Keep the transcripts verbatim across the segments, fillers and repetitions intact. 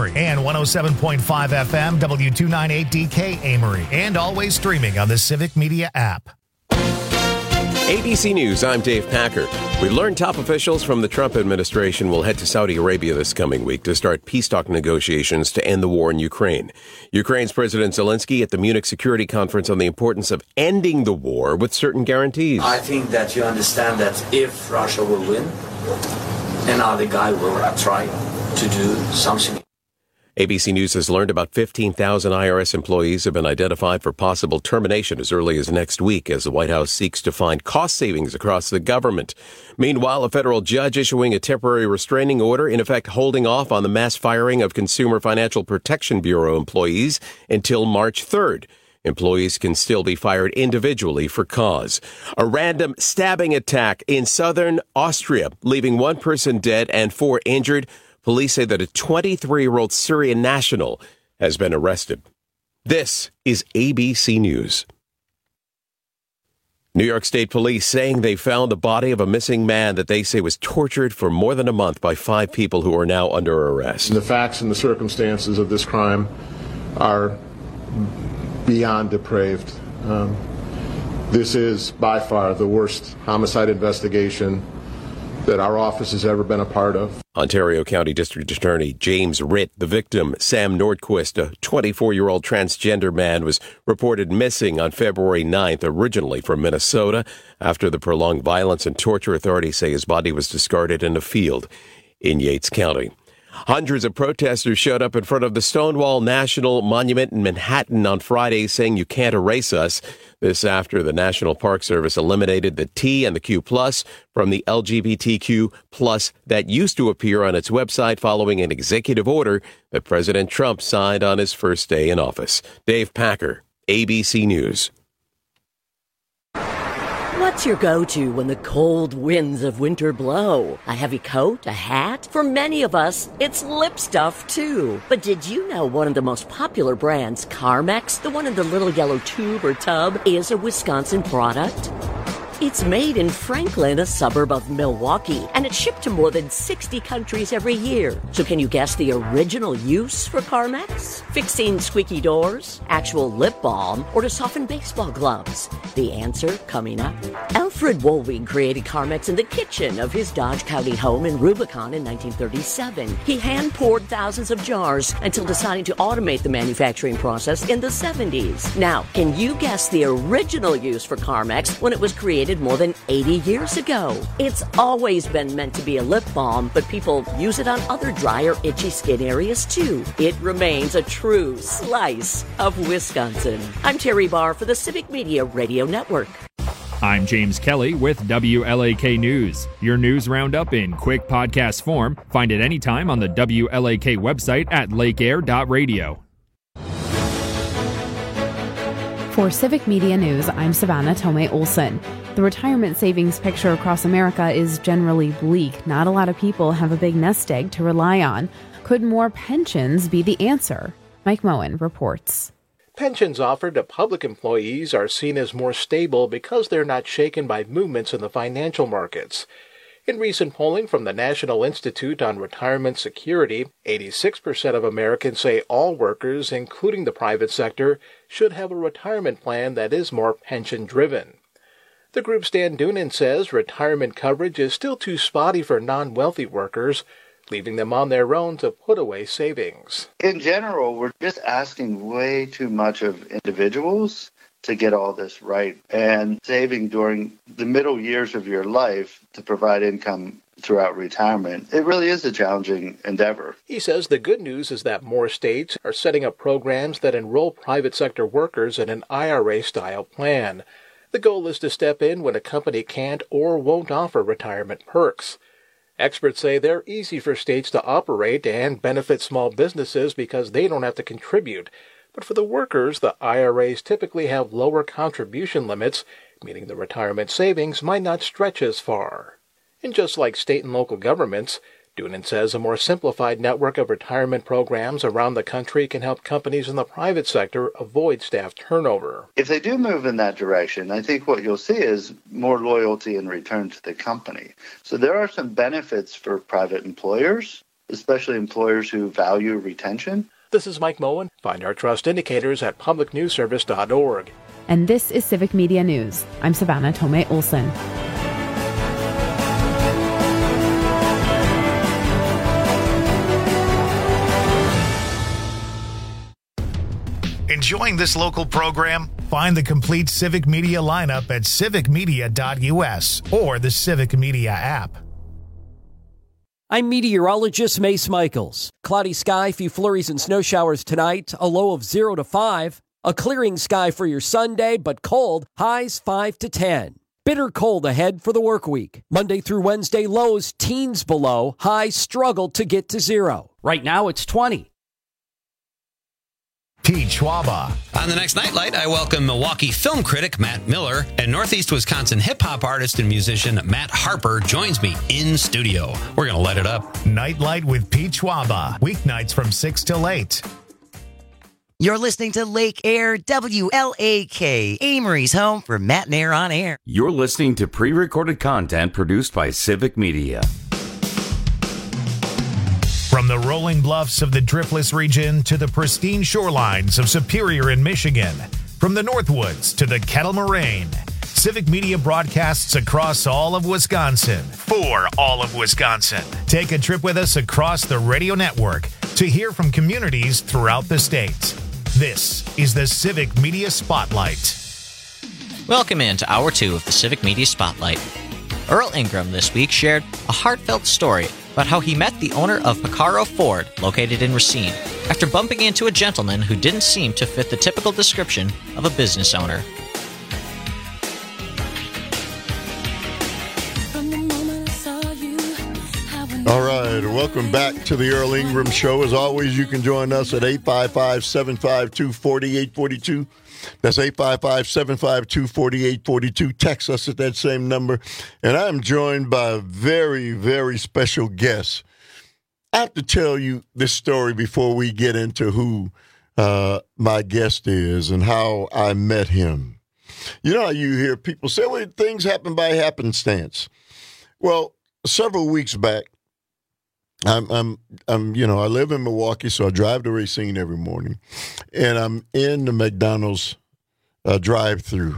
Amory, and one oh seven point five F M, W two ninety-eight D K Amory, and always streaming on the Civic Media app. A B C News, I'm Dave Packer. We learned top officials from the Trump administration will head to Saudi Arabia this coming week to start peace talk negotiations to end the war in Ukraine. Ukraine's President Zelensky at the Munich Security Conference on the importance of ending the war with certain guarantees. I think that you understand that if Russia will win, another guy will try to do something. A B C News has learned about fifteen thousand I R S employees have been identified for possible termination as early as next week as the White House seeks to find cost savings across the government. Meanwhile, a federal judge issuing a temporary restraining order, in effect holding off on the mass firing of Consumer Financial Protection Bureau employees until March third. Employees can still be fired individually for cause. A random stabbing attack in southern Austria, leaving one person dead and four injured. Police say that a twenty-three-year-old Syrian national has been arrested. This is A B C News. New York State Police saying they found the body of a missing man that they say was tortured for more than a month by five people who are now under arrest. The facts and the circumstances of this crime are beyond depraved. Um, this is by far the worst homicide investigation that our office has ever been a part of. Ontario County District Attorney James Ritt, the victim, Sam Nordquist, a twenty-four-year-old transgender man, was reported missing on February ninth, originally from Minnesota. After the prolonged violence and torture, authorities say his body was discarded in a field in Yates County. Hundreds of protesters showed up in front of the Stonewall National Monument in Manhattan on Friday saying you can't erase us. This after the National Park Service eliminated the T and the Q plus from the L G B T Q plus that used to appear on its website following an executive order that President Trump signed on his first day in office. Dave Packer, A B C News. What's your go-to when the cold winds of winter blow? A heavy coat? A hat? For many of us, it's lip stuff, too. But did you know one of the most popular brands, Carmex, the one in the little yellow tube or tub, is a Wisconsin product? It's made in Franklin, a suburb of Milwaukee, and it's shipped to more than sixty countries every year. So can you guess the original use for Carmex? Fixing squeaky doors, actual lip balm, or to soften baseball gloves? The answer coming up. Alfred Woolwing created Carmex in the kitchen of his Dodge County home in Rubicon in nineteen thirty-seven. He hand-poured thousands of jars until deciding to automate the manufacturing process in the seventies. Now, can you guess the original use for Carmex when it was created more than eighty years ago? It's always been meant to be a lip balm, but people use it on other dry or itchy skin areas too. It remains a true slice of Wisconsin. I'm Terry Barr for the Civic Media Radio Network. I'm James Kelly with W L A K News. Your news roundup in quick podcast form. Find it anytime on the W L A K website at lake air dot radio. For Civic Media News, I'm Savannah Tomei Olson. The retirement savings picture across America is generally bleak. Not a lot of people have a big nest egg to rely on. Could more pensions be the answer? Mike Moen reports. Pensions offered to public employees are seen as more stable because they're not shaken by movements in the financial markets. In recent polling from the National Institute on Retirement Security, eighty-six percent of Americans say all workers, including the private sector, should have a retirement plan that is more pension-driven. The group's Dan Doonan says retirement coverage is still too spotty for non-wealthy workers, leaving them on their own to put away savings. In general, we're just asking way too much of individuals to get all this right, and saving during the middle years of your life to provide income throughout retirement, it really is a challenging endeavor. He says the good news is that more states are setting up programs that enroll private sector workers in an I R A-style plan. The goal is to step in when a company can't or won't offer retirement perks. Experts say they're easy for states to operate and benefit small businesses because they don't have to contribute. But for the workers, the I R As typically have lower contribution limits, meaning the retirement savings might not stretch as far. And just like state and local governments, Doonan says a more simplified network of retirement programs around the country can help companies in the private sector avoid staff turnover. If they do move in that direction, I think what you'll see is more loyalty and return to the company. So there are some benefits for private employers. especially employers who value retention. This is Mike Moen. Find our trust indicators at public news service dot org. And this is Civic Media News. I'm Savannah Tomei Olson. Enjoying this local program? Find the complete Civic Media lineup at civic media dot u s or the Civic Media app. I'm meteorologist Mace Michaels. Cloudy sky, few flurries and snow showers tonight, a low of zero to five. A clearing sky for your Sunday, but cold, highs five to ten. Bitter cold ahead for the work week. Monday through Wednesday, lows teens below, highs struggle to get to zero. Right now it's twenty. Pete Schwaba. On the next Nightlight, I welcome Milwaukee film critic Matt Miller, and Northeast Wisconsin hip-hop artist and musician Matt Harper joins me in studio. We're going to light it up. Nightlight with Pete Schwaba. Weeknights from six till eight. You're listening to Lake Air W L A K, Amory's home for Matt and Air on Air. You're listening to pre-recorded content produced by Civic Media. From the rolling bluffs of the Driftless region to the pristine shorelines of Superior in Michigan, from the Northwoods to the Kettle Moraine, Civic Media broadcasts across all of Wisconsin for all of Wisconsin. Take a trip with us across the radio network to hear from communities throughout the state. This is the Civic Media Spotlight. Welcome into Hour two of the Civic Media Spotlight. Earl Ingram this week shared a heartfelt story about how he met the owner of Picaro Ford, located in Racine, after bumping into a gentleman who didn't seem to fit the typical description of a business owner. All right, welcome back to the Earl Ingram Show. As always, you can join us at eight five five, seven five two, four eight four two. That's eight five five, seven five two, four eight four two. Text us at that same number. And I'm joined by a very, very special guest. I have to tell you this story before we get into who uh, my guest is and how I met him. You know how you hear people say, well, things happen by happenstance. Well, several weeks back, I'm, I'm, I'm, you know, I live in Milwaukee, so I drive to Racine every morning, and I'm in the McDonald's uh, drive-through,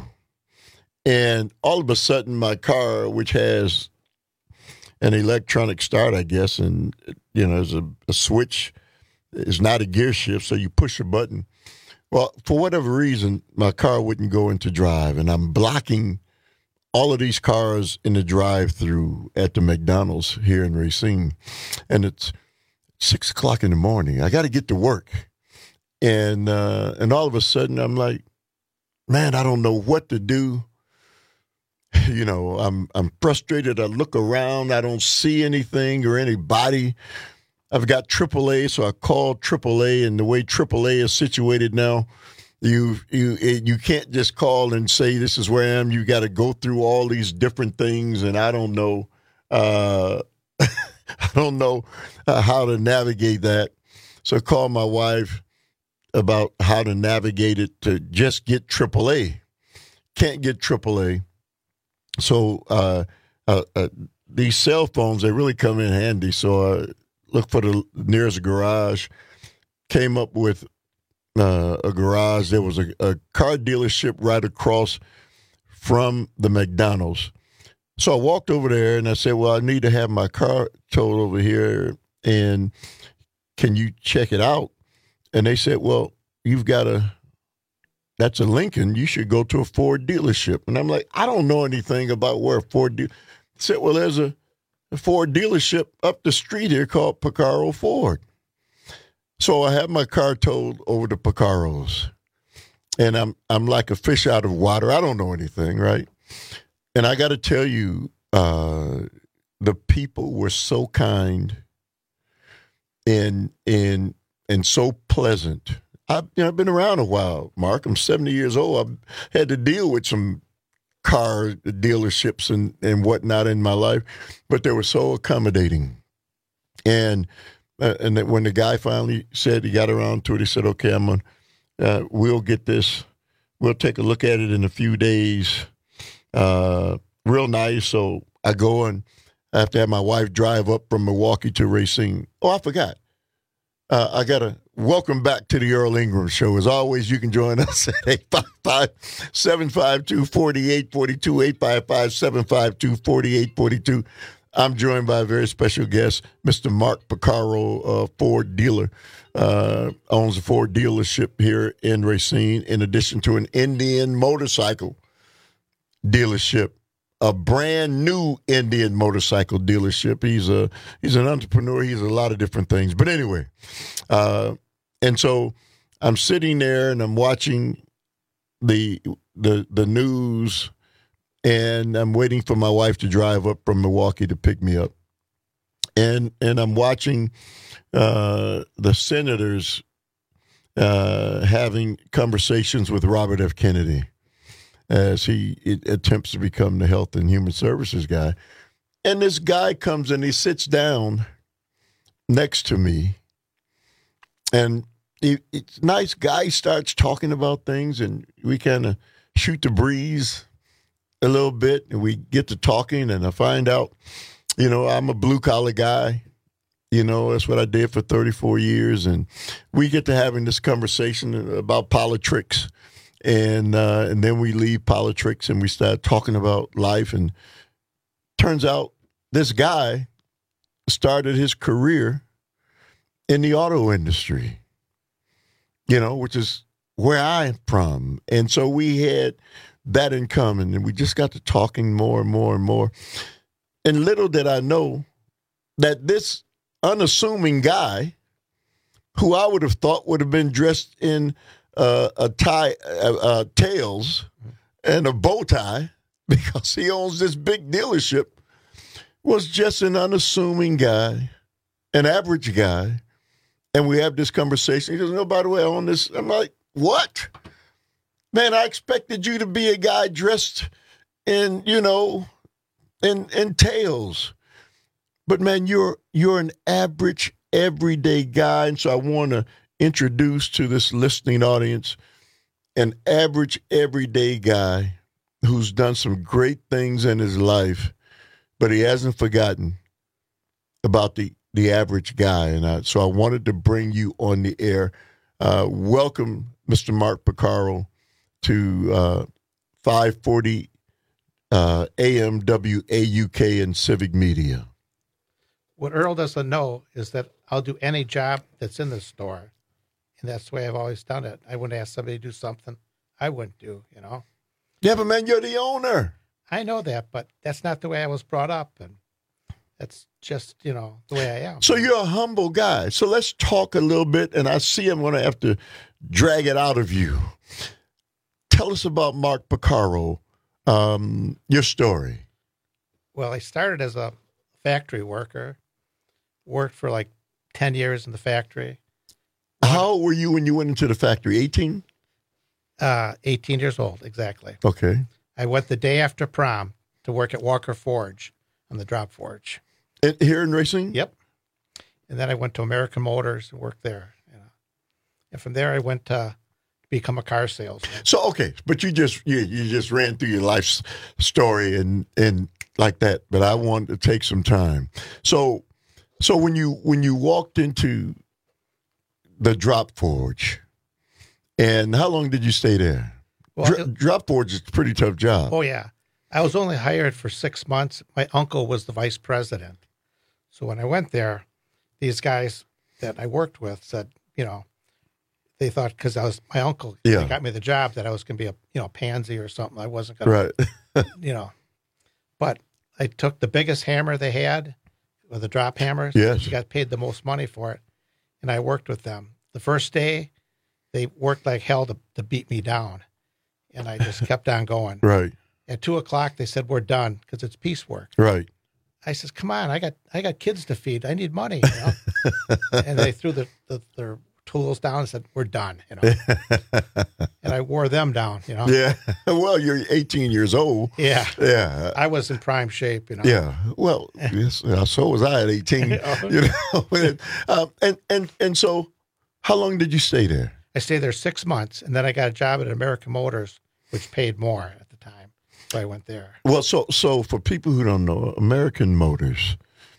and all of a sudden, my car, which has an electronic start, I guess, and you know, there's a, a switch, is not a gear shift, so you push a button. Well, for whatever reason, my car wouldn't go into drive, and I'm blocking all of these cars in the drive-through at the McDonald's here in Racine, and it's six o'clock in the morning. I got to get to work, and uh, and all of a sudden I'm like, man, I don't know what to do. You know, I'm I'm frustrated. I look around, I don't see anything or anybody. I've got triple A, so I called triple A, and the way triple A is situated now, You you you can't just call and say this is where I am. You got to go through all these different things, and I don't know, uh, I don't know uh, how to navigate that. So I called my wife about how to navigate it to just get triple A. Can't get triple A. So uh, uh, uh, these cell phones, they really come in handy. So I looked for the nearest garage, came up with Uh, a garage. There was a, a car dealership right across from the McDonald's. So I walked over there and I said, well, I need to have my car towed over here, and can you check it out? And they said, well, you've got a, that's a Lincoln. You should go to a Ford dealership. And I'm like, I don't know anything about where a Ford dealership. Said, well, there's a, a Ford dealership up the street here called Picaro Ford. So I have my car towed over to Picaro's, and I'm I'm like a fish out of water. I don't know anything, right? And I got to tell you, uh, the people were so kind and and and so pleasant. I've, you know, I've been around a while, Mark. I'm seventy years old. I've had to deal with some car dealerships and, and whatnot in my life, but they were so accommodating. And Uh, and that when the guy finally said he got around to it, he said, okay, I'm gonna, uh, we'll get this. We'll take a look at it in a few days. Uh, real nice. So I go and I have to have my wife drive up from Milwaukee to Racine. Oh, I forgot. Uh, I got to welcome back to the Earl Ingram Show. As always, you can join us at eight five five, seven five two, four eight four two, eight five five, seven five two, four eight four two. I'm joined by a very special guest, Mister Mark Porcaro, uh, Ford dealer. Uh, owns a Ford dealership here in Racine, in addition to an Indian motorcycle dealership. A brand new Indian motorcycle dealership. He's a he's an entrepreneur. He's a lot of different things. But anyway, uh, and so I'm sitting there and I'm watching the the the news, and I'm waiting for my wife to drive up from Milwaukee to pick me up, and and I'm watching uh, the senators uh, having conversations with Robert F. Kennedy as he it attempts to become the Health and Human Services guy. And this guy comes and he sits down next to me, and he, it's a nice guy, starts talking about things, and we kind of shoot the breeze a little bit, and we get to talking, and I find out, you know, I'm a blue-collar guy. You know, that's what I did for thirty-four years, and we get to having this conversation about politics. And uh, and then we leave politics and we start talking about life. And turns out this guy started his career in the auto industry, you know, which is where I'm from. And so we had that in common. And we just got to talking more and more and more. And little did I know that this unassuming guy, who I would have thought would have been dressed in Uh, a tie, uh, uh, tails, and a bow tie, because he owns this big dealership, was just an unassuming guy, an average guy. And we have this conversation. He goes, "No, by the way, I own this." I'm like, "What? Man, I expected you to be a guy dressed in, you know, in in tails. But man, you're you're an average, everyday guy." And so I want to introduce to this listening audience an average, everyday guy who's done some great things in his life, but he hasn't forgotten about the, the average guy. And I, so I wanted to bring you on the air. Uh, welcome, Mister Mark Porcaro, to uh, five forty uh, A M W A U K and Civic Media. What Earl doesn't know is that I'll do any job that's in the store. And that's the way I've always done it. I wouldn't ask somebody to do something I wouldn't do, you know. Yeah, but man, you're the owner. I know that, but that's not the way I was brought up. And that's just, you know, the way I am. So you're a humble guy. So let's talk a little bit, and I see I'm going to have to drag it out of you. Tell us about Mark Porcaro, um, your story. Well, I started as a factory worker, worked for like ten years in the factory. How old were you when you went into the factory? eighteen? Uh, eighteen years old, exactly. Okay. I went the day after prom to work at Walker Forge on the drop forge. And here in Racine? Yep. And then I went to American Motors and worked there. You know. And from there I went to become a car salesman. So, okay, but you just you, you just ran through your life story and, and like that, but I wanted to take some time. So so when you when you walked into the drop forge, and how long did you stay there? Well, Dro- it, drop forge is a pretty tough job. Oh, yeah. I was only hired for six months. My uncle was the vice president. So when I went there, these guys that I worked with said, you know, they thought because I was my uncle yeah. got me the job that I was going to be a, you know, pansy or something. I wasn't going right. to, you know. But I took the biggest hammer they had, with the drop hammers. Yes. You got paid the most money for it. And I worked with them. The first day, they worked like hell to, to beat me down. And I just kept on going. Right. At two o'clock, they said, "We're done," because it's piecework. Right. I says, "Come on, I got I got kids to feed. I need money." You know? And they threw the, the, their tools down and said, "We're done." You know. And I wore them down. You know. Yeah. Well, you're eighteen years old. Yeah. Yeah. I was in prime shape. You know. Yeah. Well, yes, so was I at eighteen. You know. and, um, and and and so, how long did you stay there? I stayed there six months, and then I got a job at American Motors, which paid more at the time. So I went there. Well, so so for people who don't know, American Motors,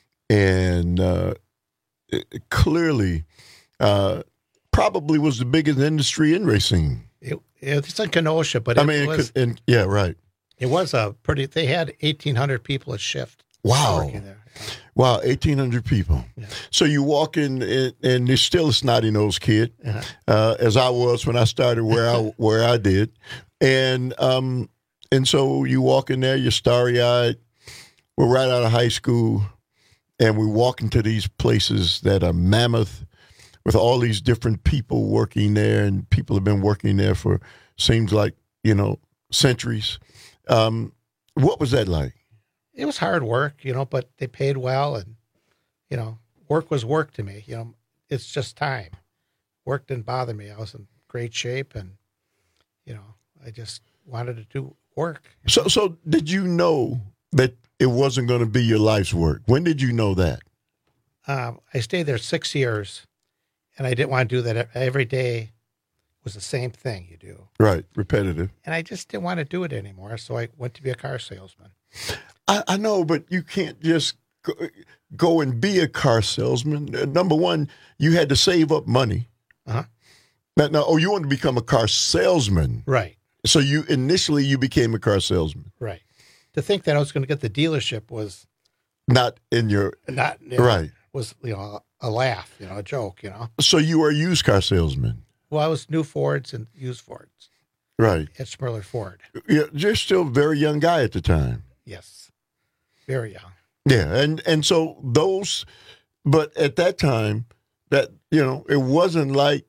and uh, it, clearly uh, probably was the biggest industry in racing. It, it's in Kenosha, but I it mean, was, it could, and, yeah, right. It was a pretty. They had eighteen hundred people a shift. Wow. Working there. Wow, eighteen hundred people. Yeah. So you walk in, and, and you're still a snotty-nosed kid, Uh-huh. uh, as I was when I started where I where I did. And um, and so you walk in there, you're starry-eyed. We're right out of high school, and we walk into these places that are mammoth with all these different people working there, and people have been working there for, seems like, you know, centuries. Um, what was that like? It was hard work, you know, but they paid well, and you know, work was work to me. You know, it's just time. Work didn't bother me. I was in great shape, and you know, I just wanted to do work. So, so did you know that it wasn't going to be your life's work? When did you know that? Um, I stayed there six years, and I didn't want to do that every day. Was the same thing you do. Right, repetitive. And I just didn't want to do it anymore, so I went to be a car salesman. I, I know, but you can't just go, go and be a car salesman. Uh, number one, you had to save up money. Uh-huh. Now, now, oh, you wanted to become a car salesman. Right. So you initially you became a car salesman. Right. To think that I was going to get the dealership was not in your not you know, right. Was you know a laugh, you know, a joke, you know. So you were a used car salesman. Well, I was new Fords and used Fords. Right. At Schmirler Ford. Yeah, you're still a very young guy at the time. Yes. Very young. Yeah, and and so those, but at that time, that you know, it wasn't like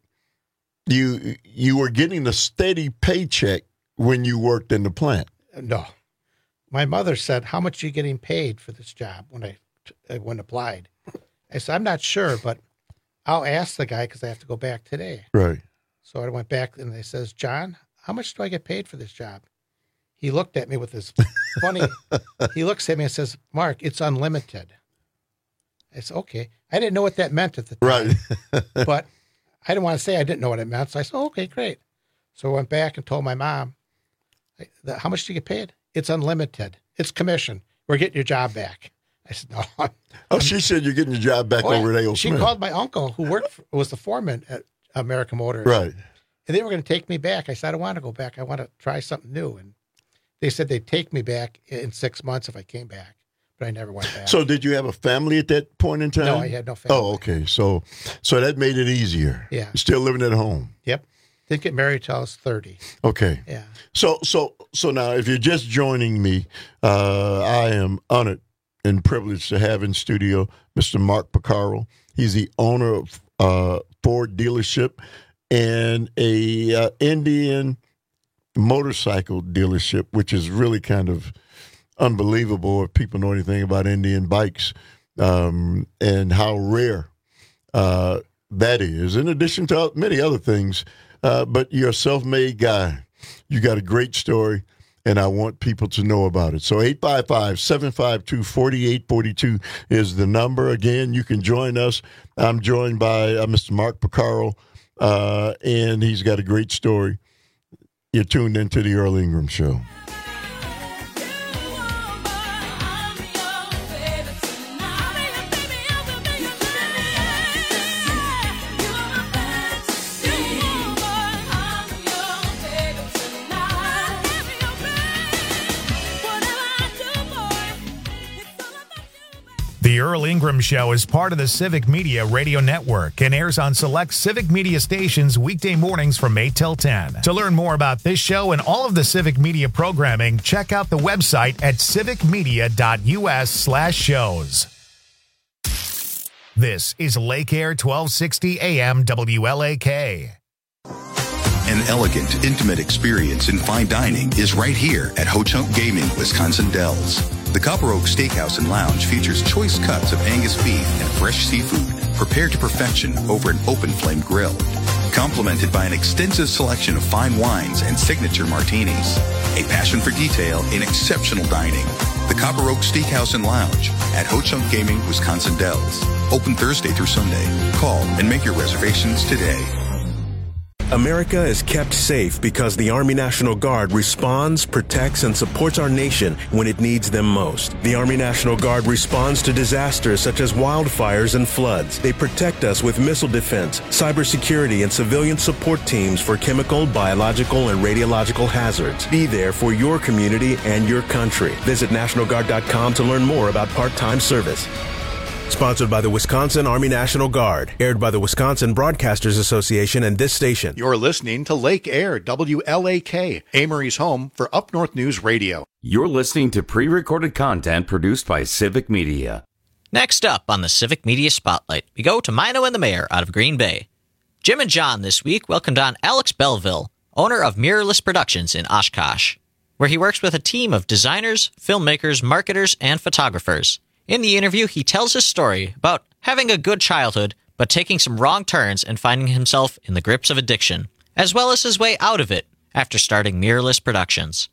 you you were getting a steady paycheck when you worked in the plant. No, my mother said, "How much are you getting paid for this job?" When I, I went applied, I said, "I'm not sure, but I'll ask the guy because I have to go back today." Right. So I went back and they says, "John, how much do I get paid for this job?" He looked at me with this funny, he looks at me and says, "Mark, it's unlimited." I said, "Okay." I didn't know what that meant at the time. Right. But I didn't want to say I didn't know what it meant. So I said, oh, "Okay, great." So I went back and told my mom, "How much do you get paid?" "It's unlimited. It's commission. We're getting your job back." I said, "No." I'm, oh, she said you're getting your job back oh, over at A O She Smith. called my uncle, who worked for, was the foreman at American Motors. Right. And they were going to take me back. I said, "I don't want to go back. I want to try something new." And they said they'd take me back in six months if I came back, but I never went back. So did you have a family at that point in time? No, I had no family. Oh, okay. So so that made it easier. Yeah. You're still living at home. Yep. Didn't get married till I was thirty. Okay. Yeah. So so so now if you're just joining me, uh, I am honored and privileged to have in studio Mister Mark Porcaro. He's the owner of uh, Ford dealership and a uh, Indian motorcycle dealership, which is really kind of unbelievable if people know anything about Indian bikes, um, and how rare uh, that is, in addition to many other things. Uh, but you're a self-made guy. You got a great story, and I want people to know about it. So eight five five, seven five two, four eight four two is the number. Again, you can join us. I'm joined by uh, Mister Mark Porcaro, uh, and he's got a great story. You're tuned into the Earl Ingram Show. The Earl Ingram Show is part of the Civic Media Radio Network and airs on select Civic Media stations weekday mornings from eight till ten. To learn more about this show and all of the Civic Media programming, check out the website at civicmedia.us slash shows. This is Lake Air twelve sixty A M W L A K. An elegant, intimate experience in fine dining is right here at Ho Chunk Gaming, Wisconsin Dells. The Copper Oak Steakhouse and Lounge features choice cuts of Angus beef and fresh seafood prepared to perfection over an open flame grill, complemented by an extensive selection of fine wines and signature martinis. A passion for detail in exceptional dining. The Copper Oak Steakhouse and Lounge at Ho Chunk Gaming, Wisconsin Dells. Open Thursday through Sunday. Call and make your reservations today. America is kept safe because the Army National Guard responds, protects, and supports our nation when it needs them most. The Army National Guard responds to disasters such as wildfires and floods. They protect us with missile defense, cybersecurity, and civilian support teams for chemical, biological, and radiological hazards. Be there for your community and your country. Visit National Guard dot com to learn more about part-time service. Sponsored by the Wisconsin Army National Guard. Aired by the Wisconsin Broadcasters Association and this station. You're listening to Lake Air, W L A K, Amory's home for Up North News Radio. You're listening to pre-recorded content produced by Civic Media. Next up on the Civic Media Spotlight, we go to Mino and the Mayor out of Green Bay. Jim and John this week welcomed on Alex Belville, owner of Mirrorless Productions in Oshkosh, where he works with a team of designers, filmmakers, marketers, and photographers. In the interview, he tells his story about having a good childhood, but taking some wrong turns and finding himself in the grips of addiction, as well as his way out of it after starting Mirrorless Productions.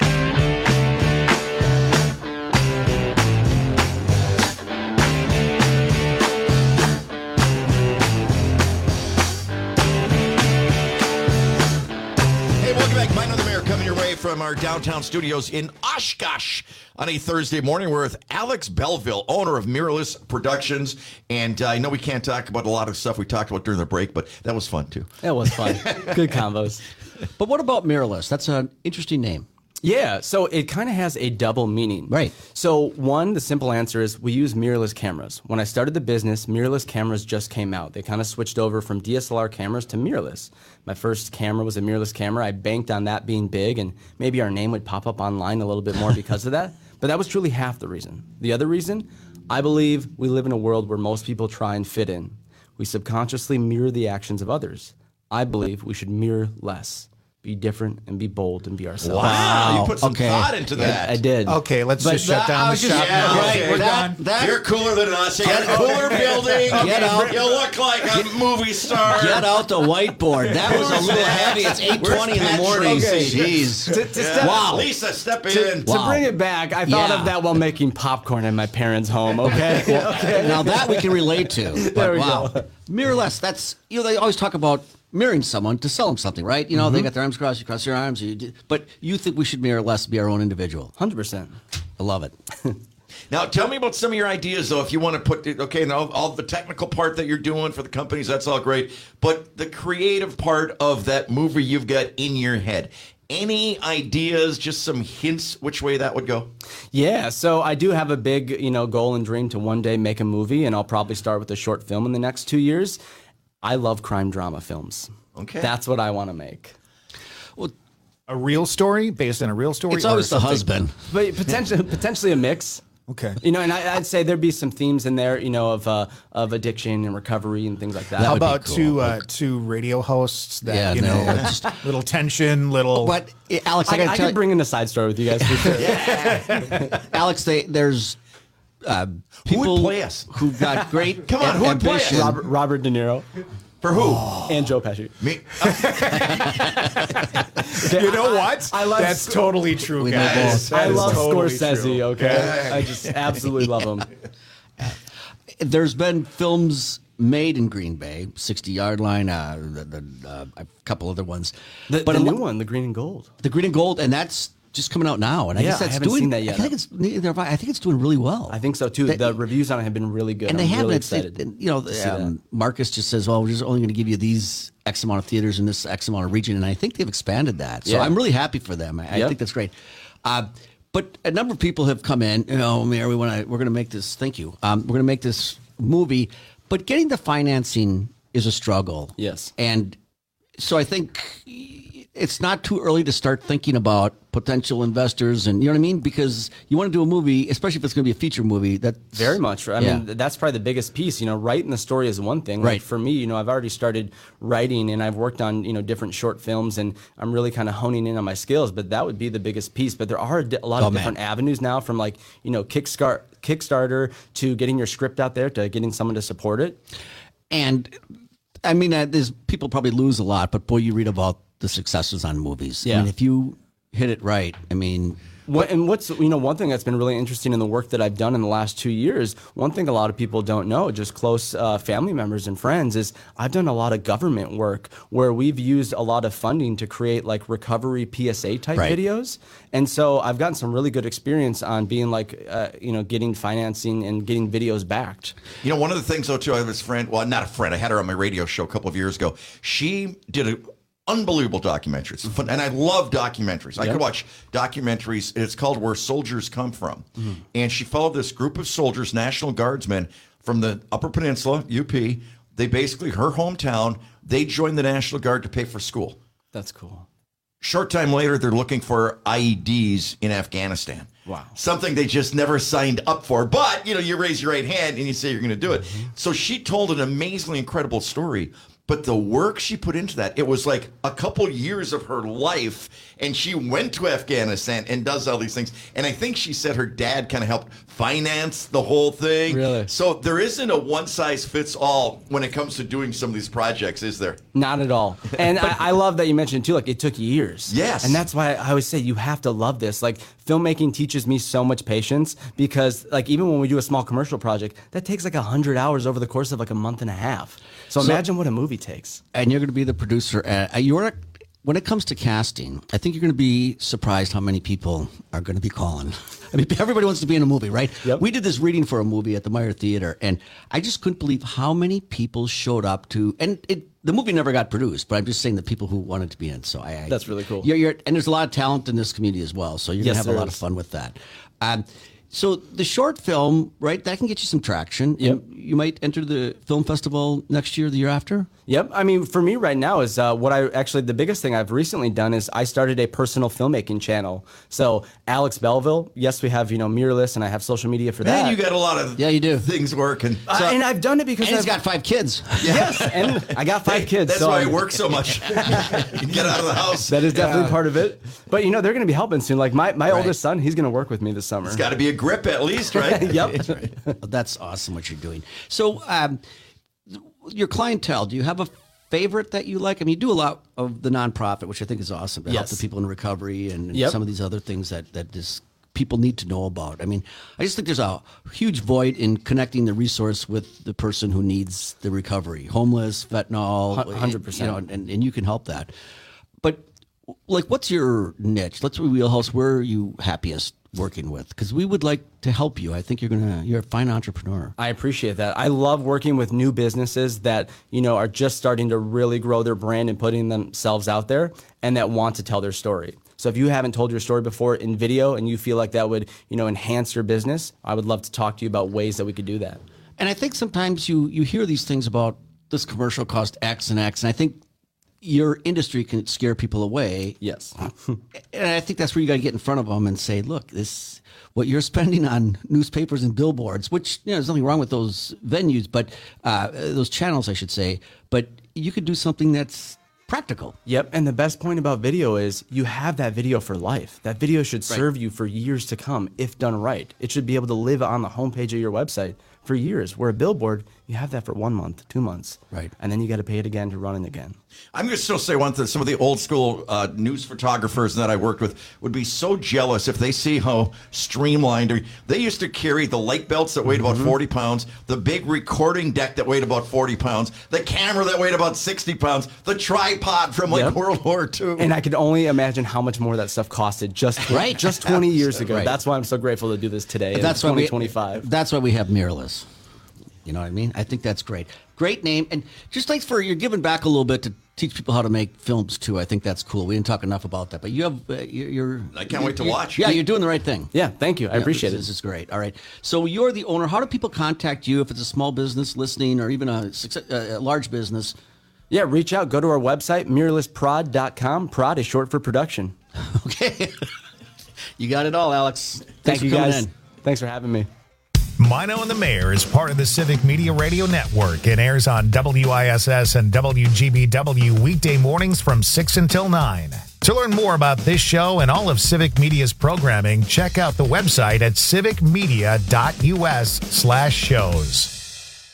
From our downtown studios in Oshkosh on a Thursday morning. We're with Alex Belville, owner of Mirrorless Productions. And uh, I know we can't talk about a lot of stuff we talked about during the break, but that was fun too. That was fun. Good combos. But what about Mirrorless? That's an interesting name. Yeah, so it kind of has a double meaning. Right. So one, the simple answer is we use mirrorless cameras. When I started the business, mirrorless cameras just came out. They kind of switched over from D S L R cameras to mirrorless. My first camera was a mirrorless camera. I banked on that being big, and maybe our name would pop up online a little bit more because of that. But that was truly half the reason. The other reason, I believe we live in a world where most people try and fit in. We subconsciously mirror the actions of others. I believe we should mirror less. Be different and be bold and be ourselves. Wow, you put some okay. thought into that. I, I did. Okay, let's But just shut that- down I the was just- shop. yeah, now. right, Okay, we're we're done. done. That- You're cooler than us. You got a cooler building. Get out. You look like a movie star. Get out the whiteboard. That was a little heavy. It's eight twenty in the morning. Okay. Jeez. To, to step, Wow. Lisa, step To, in. to Wow. bring it back, I thought Yeah. of that while making popcorn in my parents' home, okay? okay. Now that we can relate to. But There we wow. go. Mirrorless, that's, you know, they always talk about mirroring someone to sell them something, right? You know, they got their arms crossed, you cross your arms. You do, but you think we should mirror less, be our own individual. one hundred percent. I love it. Now, tell me about some of your ideas, though. If you want to put, the, okay, now all the technical part that you're doing for the companies, that's all great. But the creative part of that movie you've got in your head. Any ideas, just some hints which way that would go? Yeah, so I do have a big, you know, goal and dream to one day make a movie, and I'll probably start with a short film in the next two years. I love crime drama films. Okay. That's what I want to make. A real story based on a real story? It's or always the something- husband. But potentially, potentially a mix. Okay. You know, and I, I'd say there'd be some themes in there, you know, of uh, of addiction and recovery and things like that. How would be about cool. two uh, two radio hosts that, Yeah, you no, know, it's just- little tension, little... But, eh, Alex, I, I, got I to tell could bring in a side story with you guys. For sure. Alex, they, there's uh, people play us? who've got great Come on, am- who would play us? ambition. Robert, Robert De Niro. For who? And Joe Pesci. Me. You know what? I love That's Sc- totally true, We know guys. both. I That is love totally Scorsese, true. okay? I just absolutely love him. There's been films made in Green Bay, sixty yard line, uh, the, the, uh, a couple other ones. The, but the a new lo- one, The Green and Gold. The Green and Gold, and that's just coming out now. And I Yeah, guess I that's haven't doing seen that yet. I think it's neither have I. I think it's doing really well. I think so, too. They- the reviews on it have been really good. and they I'm haven't. really It's, excited. it, you know, to see um, Marcus just says, "Well, we're just only going to give you these X amount of theaters in this X amount of region," and I think they've expanded that. So Yeah. I'm really happy for them. I, I Yep. think that's great. Uh, but a number of people have come in. You know, Mayor, we want to. We're going to make this. Thank you. Um, we're going to make this movie, but getting the financing is a struggle. Yes. And so I think it's not too early to start thinking about potential investors, and you know what I mean, because you want to do a movie, especially if it's going to be a feature movie. That Very much. I Yeah. mean, that's probably the biggest piece. You know, writing the story is one thing. Like Right. for me, you know, I've already started writing, and I've worked on, you know, different short films, and I'm really kind of honing in on my skills. But that would be the biggest piece. But there are a di- a lot Oh, of man. different avenues now, from like, you know, Kickstart, Kickstarter to getting your script out there to getting someone to support it. And I mean, uh, there's people probably lose a lot, but boy, you read about the successes on movies. I Yeah. mean, if you hit it right, I mean, What, and what's, you know, one thing that's been really interesting in the work that I've done in the last two years, one thing a lot of people don't know, just close uh, family members and friends, is I've done a lot of government work where we've used a lot of funding to create like recovery P S A type Right. videos. And so I've gotten some really good experience on being like, uh, you know, getting financing and getting videos backed. You know, one of the things, though, too, I have this friend, well, not a friend, I had her on my radio show a couple of years ago. She did a unbelievable documentaries. Fun- And I love documentaries. I Yep. could watch documentaries. It's called Where Soldiers Come From. Mhm. And she followed this group of soldiers, National Guardsmen from the Upper Peninsula, U P. They basically, her hometown, they joined the National Guard to pay for school. That's cool. Short time later, they're looking for I E Ds in Afghanistan. Wow. Something they just never signed up for. But, you know, you raise your right hand and you say you're going to do it. Mm-hmm. So she told an amazingly incredible story. But the work she put into that, it was like a couple years of her life. And she went to Afghanistan and does all these things. And I think she said her dad kind of helped finance the whole thing. Really? So there isn't a one size fits all when it comes to doing some of these projects, is there? Not at all. And I, I love that you mentioned too, like it took years. Yes. And that's why I always say you have to love this. Like filmmaking teaches me so much patience because like even when we do a small commercial project, that takes like a hundred hours over the course of like a month and a half. So, So- imagine what a movie takes. And you're going to be the producer. Uh, you're when it comes to casting, I think you're going to be surprised how many people are going to be calling. I mean, everybody wants to be in a movie, right? Yep. We did this reading for a movie at the Meyer Theater, and I just couldn't believe how many people showed up to. And it, the movie never got produced, but I'm just saying the people who wanted to be in. So I, I That's really cool. You're, you're, and there's a lot of talent in this community as well, so you're Yes, going to have a there lot is. of fun with that. Um, so the short film, right? That can get you some traction. Yep. And you might enter the film festival next year, the year after. Yep. I mean, for me right now is uh, what I actually, the biggest thing I've recently done is I started a personal filmmaking channel. So Alex Belleville, yes, we have, you know, Mirrorless and I have social media for that. Man, you got a lot of yeah, you do. things working. Uh, and I've done it because And he's I've got five kids. Yes, and I got five Hey, kids. That's so why I'm- I work so much. Get out of the house. That is definitely Yeah. part of it. But you know, they're going to be helping soon. Like my, my Right. oldest son, he's going to work with me this summer. It's got to be a grip at least, right? Yep. That's right. Well, that's awesome what you're doing. So, um, your clientele, do you have a favorite that you like? I mean, you do a lot of the nonprofit, which I think is awesome to help Yes. the people in recovery and, and Yep. some of these other things that that this people need to know about. I mean, I just think there's a huge void in connecting the resource with the person who needs the recovery, homeless, fentanyl, one hundred percent. You know, and, and you can help that. But like, what's your niche? Let's your wheelhouse. Where are you happiest working with? Because we would like to help you. I think you're gonna. You're a fine entrepreneur. I appreciate that. I love working with new businesses that, you know, are just starting to really grow their brand and putting themselves out there and that want to tell their story. So if you haven't told your story before in video and you feel like that would, you know, enhance your business, I would love to talk to you about ways that we could do that. And I think sometimes you you hear these things about this commercial cost X and X, and I think your industry can scare people away. Yes. And I think that's where you got to get in front of them and say, look, this what you're spending on newspapers and billboards, which, you know, there's nothing wrong with those venues, but uh, those channels, I should say, but you could do something that's practical. Yep. And the best point about video is you have that video for life. That video should serve you for years to come if done right. It should be able to live on the homepage of your website for years. Where a billboard, you have that for one month, two months. Right. And then you got to pay it again to run it again. I'm going to still say one thing. Some of the old school uh, news photographers that I worked with would be so jealous if they see how streamlined. Or, they used to carry the light belts that weighed about forty pounds, the big recording deck that weighed about forty pounds, the camera that weighed about sixty pounds, the tripod from like Yep. World War Two. And I could only imagine how much more that stuff costed just Right. just twenty years ago. Right. That's why I'm so grateful to do this today. But in that's why we twenty twenty-five. That's why we have Mirrorless. You know what I mean? I think that's great. Great name, and just thanks for you're giving back a little bit to teach people how to make films too. I think that's cool. We didn't talk enough about that, but you have uh, you're, you're. I can't wait to you're- watch. Yeah, you're doing the right thing. Yeah, thank you. I Yeah, appreciate this, it. This is great. All right. So you're the owner. How do people contact you if it's a small business listening or even a, success, a large business? Yeah, reach out. Go to our website, mirrorless prod dot com. Prod is short for production. Okay. You got it all, Alex. Thanks Thank for you, coming guys. in. Thanks for having me. Mino and the Mayor is part of the Civic Media Radio Network and airs on W I S S and W G B W weekday mornings from six until nine. To learn more about this show and all of Civic Media's programming, check out the website at civicmedia.us slash shows.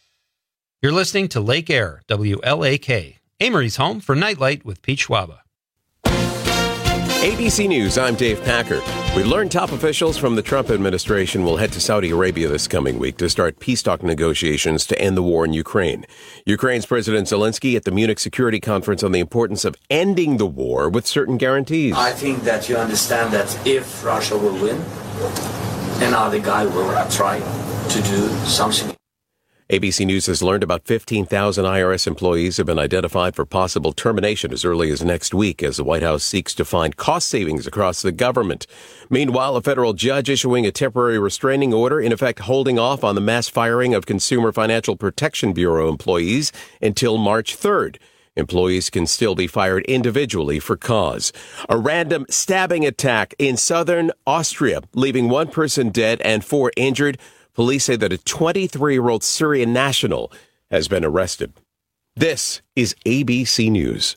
You're listening to Lake Air, W L A K, Amory's home for Nightlight with Pete Schwaba. A B C News, I'm Dave Packer. We learned top officials from the Trump administration will head to Saudi Arabia this coming week to start peace talk negotiations to end the war in Ukraine. Ukraine's President Zelensky at the Munich Security Conference on the importance of ending the war with certain guarantees. I think that you understand that if Russia will win, another guy will try to do something. A B C News has learned about fifteen thousand I R S employees have been identified for possible termination as early as next week as the White House seeks to find cost savings across the government. Meanwhile, a federal judge issuing a temporary restraining order, in effect holding off on the mass firing of Consumer Financial Protection Bureau employees until March third. Employees can still be fired individually for cause. A random stabbing attack in southern Austria, leaving one person dead and four injured. Police say that a twenty-three-year-old Syrian national has been arrested. This is A B C News.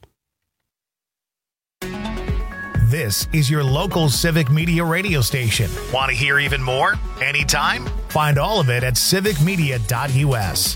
This is your local Civic Media radio station. Want to hear even more? Anytime? Find all of it at civic media dot U S.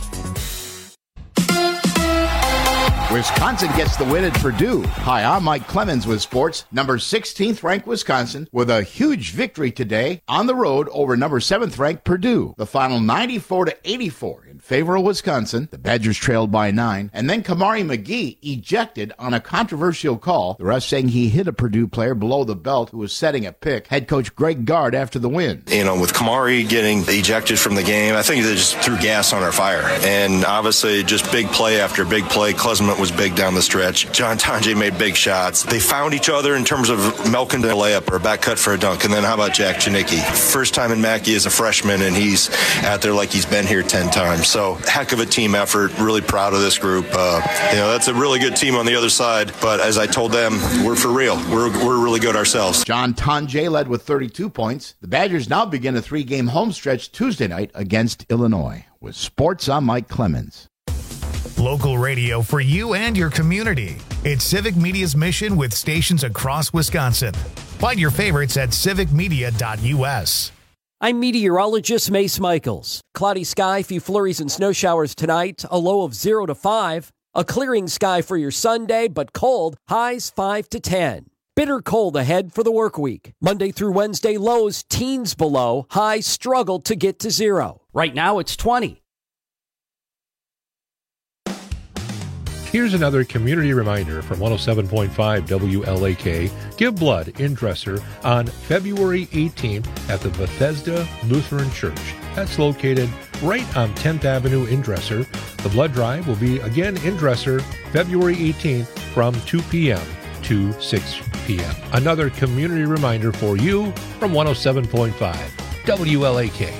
Wisconsin gets the win at Purdue. Hi, I'm Mike Clemens with sports. Number sixteenth ranked Wisconsin with a huge victory today on the road over number seventh ranked Purdue. The final ninety-four to eighty-four in favor of Wisconsin. The Badgers trailed by nine. And then Kamari McGee ejected on a controversial call. The ref saying he hit a Purdue player below the belt who was setting a pick. Head coach Greg Gard after the win. You know, with Kamari getting ejected from the game, I think they just threw gas on our fire. And obviously just big play after big play. Klesman was big down the stretch. John Tonje made big shots. They found each other in terms of milking a layup or a back cut for a dunk. And then how about Jack Janicki? First time in Mackey as a freshman, and he's out there like he's been here ten times. So heck of a team effort. Really proud of this group. Uh, you know, that's a really good team on the other side. But as I told them, we're for real. We're, we're really good ourselves. John Tonje led with thirty-two points. The Badgers now begin a three-game home stretch Tuesday night against Illinois. With sports, I'm Mike Clemens. Local radio for you and your community. It's Civic Media's mission with stations across Wisconsin. Find your favorites at civic media dot U S. I'm meteorologist Mace Michaels. Cloudy sky, few flurries and snow showers tonight, a low of zero to five. A clearing sky for your Sunday, but cold, highs five to ten. Bitter cold ahead for the work week. Monday through Wednesday, lows teens below, highs struggle to get to zero. Right now it's twenty. Here's another community reminder from one oh seven point five W L A K. Give blood in Dresser on February eighteenth at the Bethesda Lutheran Church. That's located right on tenth Avenue in Dresser. The blood drive will be again in Dresser February eighteenth from two p.m. to six p.m. Another community reminder for you from one oh seven point five W L A K.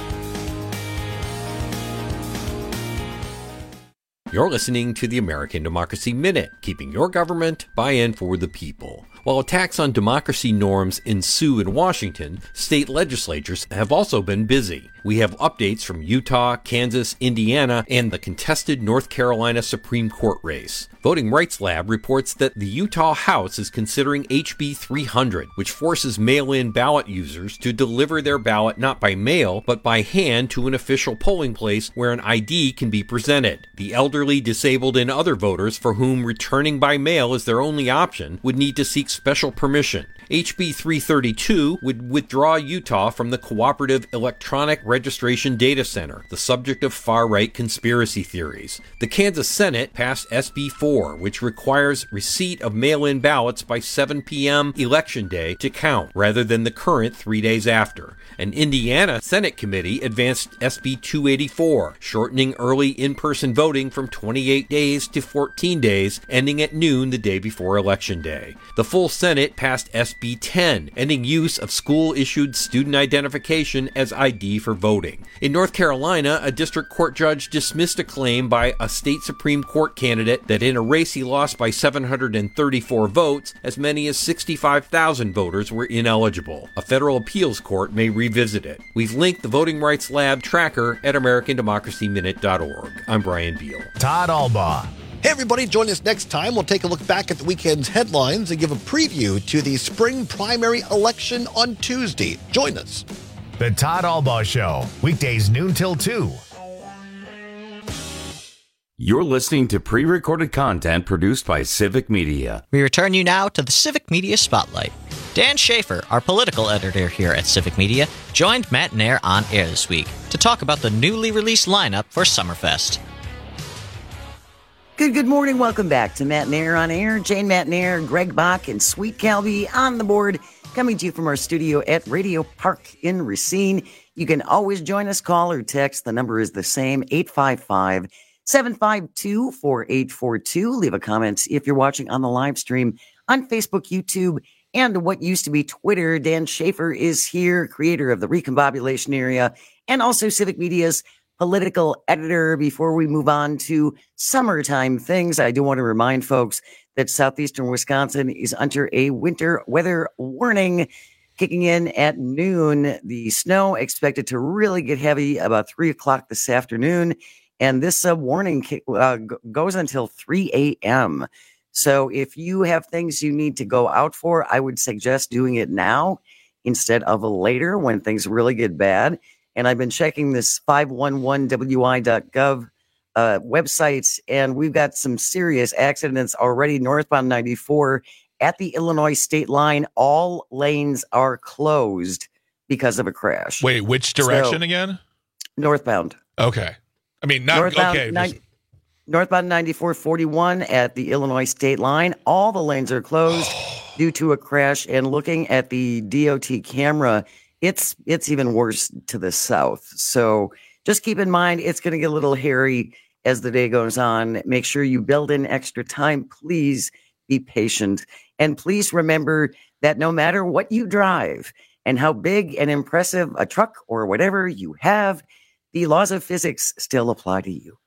You're listening to the American Democracy Minute, keeping your government by and for the people. While attacks on democracy norms ensue in Washington, state legislatures have also been busy. We have updates from Utah, Kansas, Indiana, and the contested North Carolina Supreme Court race. Voting Rights Lab reports that the Utah House is considering H B three hundred, which forces mail-in ballot users to deliver their ballot not by mail, but by hand to an official polling place where an I D can be presented. The elderly, disabled, and other voters for whom returning by mail is their only option would need to seek special permission. H B three thirty-two would withdraw Utah from the Cooperative Electronic Registration Data Center, the subject of far-right conspiracy theories. The Kansas Senate passed S B four, which requires receipt of mail-in ballots by seven p.m. Election Day to count, rather than the current three days after. An Indiana Senate committee advanced S B two eighty-four, shortening early in-person voting from twenty-eight days to fourteen days, ending at noon the day before Election Day. The full Senate passed S B ten, ending use of school-issued student identification as I D for voting. In North Carolina, a district court judge dismissed a claim by a state Supreme Court candidate that in a race he lost by seven hundred thirty-four votes, as many as sixty-five thousand voters were ineligible. A federal appeals court may revisit it. We've linked the Voting Rights Lab tracker at american democracy minute dot org. I'm Brian Beal. Todd Albaugh. Hey everybody, join us next time. We'll take a look back at the weekend's headlines and give a preview to the spring primary election on Tuesday. Join us. The Todd Albaugh Show, weekdays noon till two. You're listening to pre-recorded content produced by Civic Media. We return you now to the Civic Media Spotlight. Dan Schaefer, our political editor here at Civic Media, joined Matt Nair on air this week to talk about the newly released lineup for Summerfest. Good, good morning. Welcome back to Matt Nair on air. Jane Matt Nair, Greg Bach, and Sweet Calvi on the board, coming to you from our studio at Radio Park in Racine. You can always join us, call or text. The number is the same, eight five five, seven five two, four eight four two. Leave a comment if you're watching on the live stream on Facebook, YouTube, and what used to be Twitter. Dan Schaefer is here, creator of the Recombobulation Area, and also Civic Media's political editor. Before we move on to summertime things, I do want to remind folks that southeastern Wisconsin is under a winter weather warning kicking in at noon. The snow expected to really get heavy about three o'clock this afternoon, and this uh, warning kick, uh, g- goes until three a.m. So if you have things you need to go out for, I would suggest doing it now instead of later when things really get bad. And I've been checking this five one one W I dot gov uh, websites, and we've got some serious accidents already. Northbound ninety-four at the Illinois state line, all lanes are closed because of a crash. Wait, which direction So, again? Northbound. Okay. I mean, not Northbound, okay. nine- just- northbound ninety-four forty-one at the Illinois state line, all the lanes are closed due to a crash. And looking at the D O T camera, it's it's even worse to the south. So just keep in mind, it's going to get a little hairy as the day goes on. Make sure you build in extra time. Please be patient. And please remember that no matter what you drive and how big and impressive a truck or whatever you have, the laws of physics still apply to you.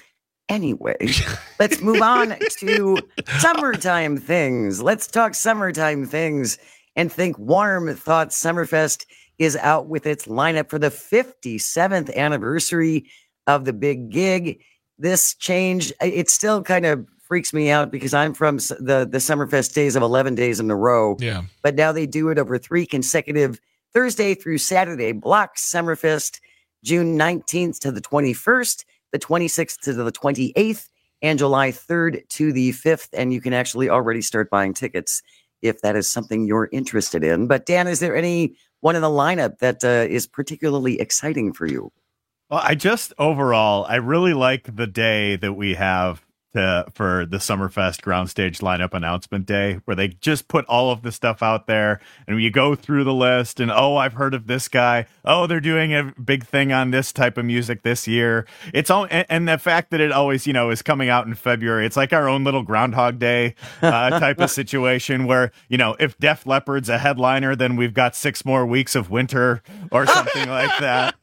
Anyway, let's move on to summertime things. Let's talk summertime things and think Warm Thoughts Summerfest is out with its lineup for the fifty-seventh anniversary of the big gig. This change, it still kind of freaks me out because I'm from the, the Summerfest days of eleven days in a row. Yeah. But now they do it over three consecutive Thursday through Saturday blocks. Summerfest, June nineteenth to the twenty-first, the twenty-sixth to the twenty-eighth, and July third to the fifth. And you can actually already start buying tickets if that is something you're interested in. But Dan, is there any one in the lineup that uh, is particularly exciting for you? Well, I just overall, I really like the day that we have to, for the Summerfest Ground Stage lineup announcement day, where they just put all of the stuff out there and you go through the list and, oh, I've heard of this guy. Oh, they're doing a big thing on this type of music this year. It's all, and, and the fact that it always, you know, is coming out in February. It's like our own little Groundhog Day uh, type of situation where, you know, if Def Leppard's a headliner, then we've got six more weeks of winter or something like that.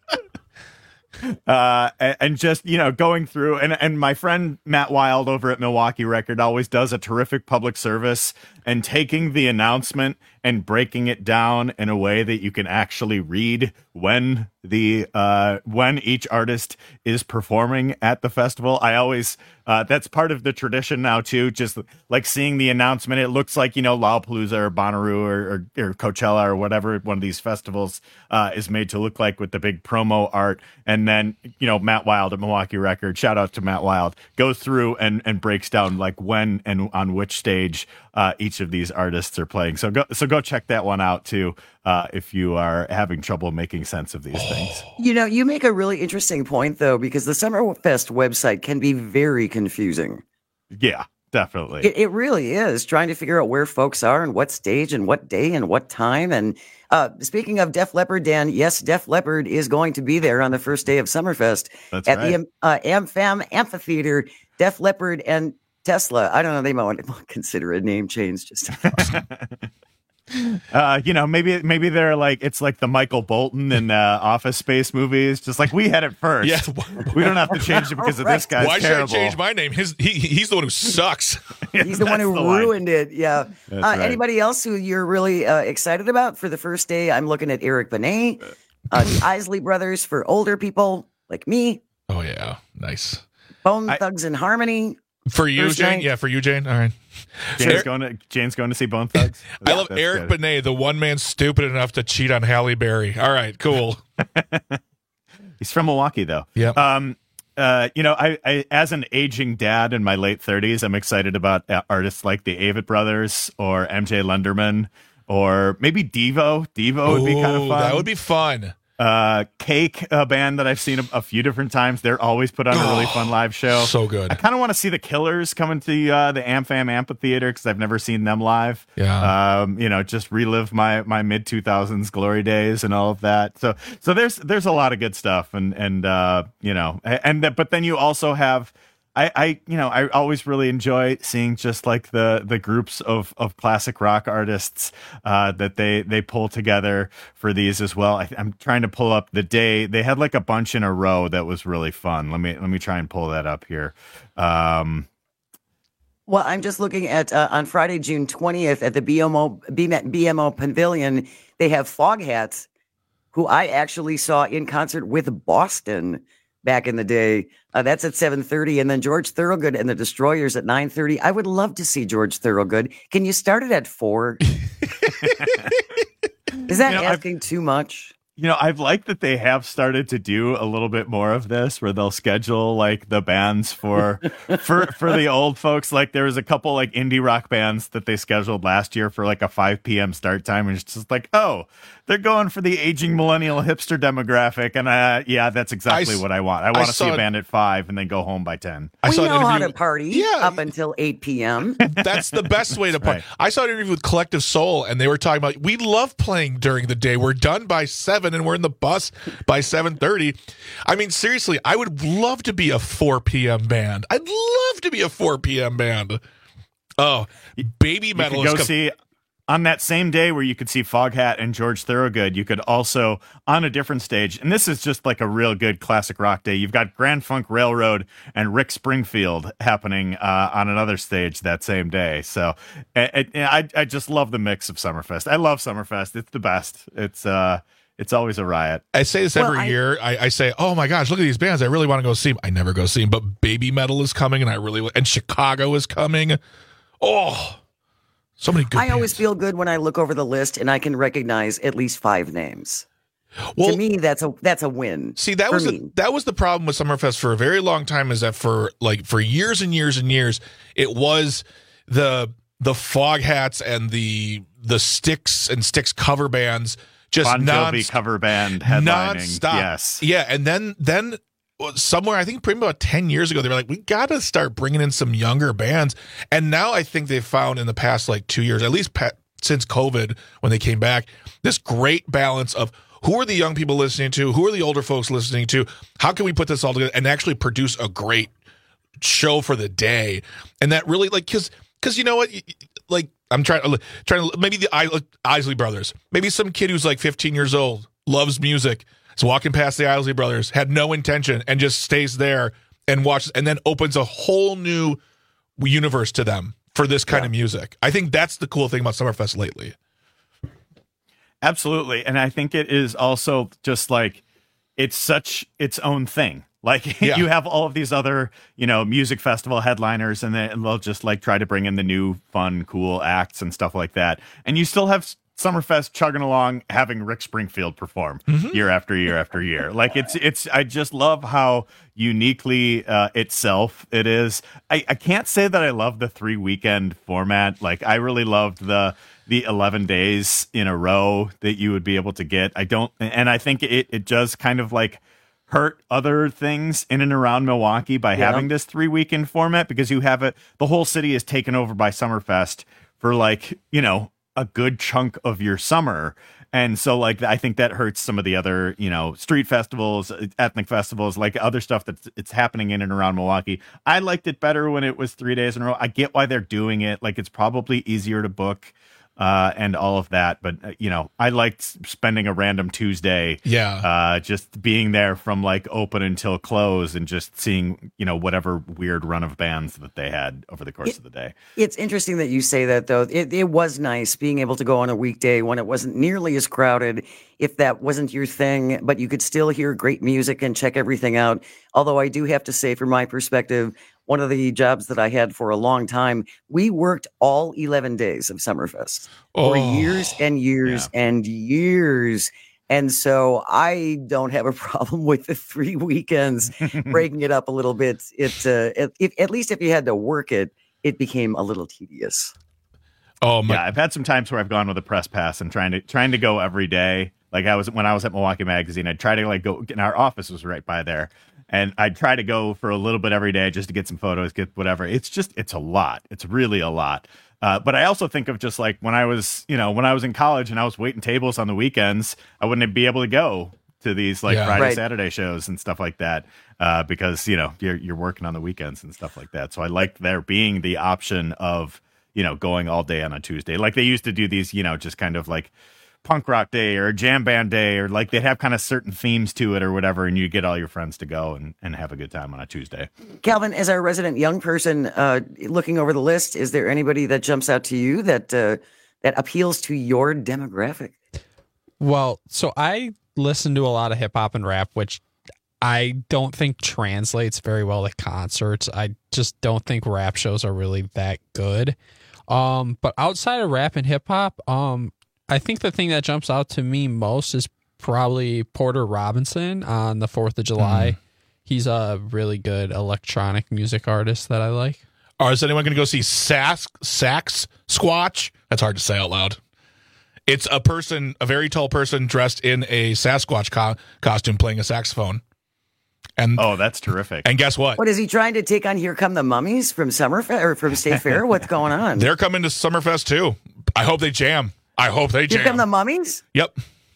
Uh, and, and just, you know, going through and, and my friend Matt Wild over at Milwaukee Record always does a terrific public service and taking the announcement and breaking it down in a way that you can actually read when the uh, when each artist is performing at the festival. I always uh, that's part of the tradition now too. Just like seeing the announcement, it looks like, you know, Lollapalooza or Bonnaroo or, or, or Coachella or whatever one of these festivals uh, is made to look like with the big promo art. And then, you know, Matt Wild at Milwaukee Record, shout out to Matt Wild, goes through and and breaks down like when and on which stage uh, each of these artists are playing. So go so go check that one out too uh, if you are having trouble making sense of these things. You know, you make a really interesting point, though, because the Summerfest website can be very confusing. Yeah, definitely. It, it really is, trying to figure out where folks are and what stage and what day and what time. And uh, speaking of Def Leppard, Dan, yes, Def Leppard is going to be there on the first day of Summerfest. That's at right. the uh, AmFam Amphitheater. Def Leppard and Tesla. I don't know. They might consider a name change. Just Uh, you know, maybe maybe they're like, it's like the Michael Bolton in uh, Office Space movies. Just like, we had it first. Yeah. We don't have to change it because of this guy's Why terrible. should I change my name? His he, he's the one who sucks. He's the one who the line. ruined it. Yeah. That's Uh, right. Anybody else who you're really uh, excited about for the first day? I'm looking at Eric Benet, uh, the Isley Brothers for older people like me. Oh yeah, nice. Bone Thugs and Harmony. For you, First Jane? night. Yeah, for you, Jane. All right. Jane's Eric- going to Jane's going to see Bone Thugs. I love That's Eric good. Benet, the one man stupid enough to cheat on Halle Berry. All right, cool. He's from Milwaukee, though. Yeah. Um. Uh. You know, I, I as an aging dad in my late thirties, I'm excited about uh, artists like the Avett Brothers or M J Lenderman. or maybe Devo. Devo would be kind of Ooh, fun. That would be fun. Uh, Cake, a band that I've seen a, a few different times. They're always put on a really fun live show. So good. I kind of want to see the Killers coming to uh, the AmFam Amphitheater because I've never seen them live. Yeah. Um, you know, just relive my my mid two thousands glory days and all of that. So so there's there's a lot of good stuff, and and uh, you know, and, and but then you also have. I, I, you know, I always really enjoy seeing just like the the groups of, of classic rock artists uh, that they they pull together for these as well. I, I'm trying to pull up the day they had like a bunch in a row that was really fun. Let me let me try and pull that up here. Um, Well, I'm just looking at uh, on Friday, June twentieth at the B M O B M O Pavilion. They have Foghats, who I actually saw in concert with Boston back in the day. Uh, that's at seven thirty, and then George Thorogood and the Destroyers at nine thirty. I would love to see George Thorogood. Can you start it at four? Is that You know, asking I've- too much? You know, I've liked that they have started to do a little bit more of this, where they'll schedule like the bands for for for the old folks. Like there was a couple like indie rock bands that they scheduled last year for like a five p.m. start time, and it's just like, oh, they're going for the aging millennial hipster demographic, and uh, yeah, that's exactly I s- what I want. I I want to see saw a it- band at five and then go home by ten. I we saw an know how interview- to party Yeah. up until eight p.m. That's the best way to play. Right. I saw an interview with Collective Soul, and they were talking about we love playing during the day. We're done by seven, and we're in the bus by seven thirty. I mean, seriously, I would love to be a four p.m. band. I'd love to be a four p.m. band. Oh, Baby You Metal could is go com- see on that same day where you could see Foghat and George Thorogood. You could also on a different stage, and this is just like a real good classic rock day. You've got Grand Funk Railroad and Rick Springfield happening uh, on another stage that same day. So I, I, I just love the mix of Summerfest. I love Summerfest. It's the best. It's uh, it's always a riot. I say this every Well, I- year. I, I say, "Oh my gosh, look at these bands! I really want to go see them." I never go see them, but Baby Metal is coming, and I really and Chicago is coming. Oh, so many good. I always bands. feel good when I look over the list and I can recognize at least five names. Well, to me, that's a that's a win. See, that for was me. the, that was the problem with Summerfest for a very long time. Is that for like for years and years and years, it was the the Foghats and the the Styx and Styx cover bands just Bon non Jovi cover band headlining. nonstop. Yes. Yeah, and then then somewhere I think probably about ten years ago they were like, we got to start bringing in some younger bands, and now I think they've found in the past like two years, at least pa- since COVID when they came back, this great balance of who are the young people listening to, who are the older folks listening to, how can we put this all together and actually produce a great show for the day, and that really like because because you know what, like I'm trying to trying to maybe the I- Isley Brothers, maybe some kid who's like fifteen years old, loves music, is walking past the Isley Brothers, had no intention, and just stays there and watches, and then opens a whole new universe to them for this kind Yeah. of music. I think that's the cool thing about Summerfest lately. Absolutely. And I think it is also just like it's such its own thing. Like Yeah. you have all of these other, you know, music festival headliners, and then they'll just like try to bring in the new fun, cool acts and stuff like that. And you still have Summerfest chugging along, having Rick Springfield perform Mhm. year after year after year. Like it's, it's, I just love how uniquely uh, itself it is. I, I can't say that I love the three weekend format. Like I really loved the, the eleven days in a row that you would be able to get. I don't, and I think it, it does kind of like hurt other things in and around Milwaukee by Yeah. having this three weekend format, because you have it, the whole city is taken over by Summerfest for like, you know, a good chunk of your summer. And so like, I think that hurts some of the other, you know, street festivals, ethnic festivals, like other stuff that's it's happening in and around Milwaukee. I liked it better when it was three days in a row. I get why they're doing it. Like it's probably easier to book uh, and all of that. But, uh, you know, I liked spending a random Tuesday, Yeah. uh, just being there from like open until close and just seeing, you know, whatever weird run of bands that they had over the course It- of the day. It's interesting that you say that, though. It, it was nice being able to go on a weekday when it wasn't nearly as crowded, if that wasn't your thing, but you could still hear great music and check everything out. Although I do have to say, from my perspective, one of the jobs that I had for a long time, we worked all eleven days of Summerfest for Oh, years and years and years. And so I don't have a problem with the three weekends, breaking it up a little bit. It, uh, if, if, at least if you had to work it, it became a little tedious. Oh my! Yeah, I've had some times where I've gone with a press pass and trying to trying to go every day. Like I was when I was at Milwaukee Magazine, I'd try to like go. And our office was right by there, and I'd try to go for a little bit every day just to get some photos, get whatever. It's just it's a lot. It's really a lot. Uh, but I also think of just like when I was, you know, when I was in college and I was waiting tables on the weekends, I wouldn't be able to go to these like Yeah. Friday, Right. Saturday shows and stuff like that uh, because you know you're you're working on the weekends and stuff like that. So I like there being the option of, you know, going all day on a Tuesday. Like they used to do these, you know, just kind of like punk rock day or jam band day, or like they'd have kind of certain themes to it or whatever. And you get all your friends to go and, and have a good time on a Tuesday. Calvin, as our resident young person, uh, looking over the list, is there anybody that jumps out to you that, uh, that appeals to your demographic? Well, so I listen to a lot of hip hop and rap, which I don't think translates very well to concerts. I just don't think rap shows are really that good. Um, but outside of rap and hip hop, um, I think the thing that jumps out to me most is probably Porter Robinson on the fourth of July. Mm. He's a really good electronic music artist that I like. Or is anyone going to go see Sax, Sax Squatch? That's hard to say out loud. It's a person, a very tall person dressed in a Sasquatch co- costume playing a saxophone. And oh, that's terrific. And guess what? What is he trying to take on? Here Come the Mummies from Summerfest or from State Fair? What's going on? They're coming to Summerfest too. I hope they jam. I hope they jam. Here Come the Mummies? Yep.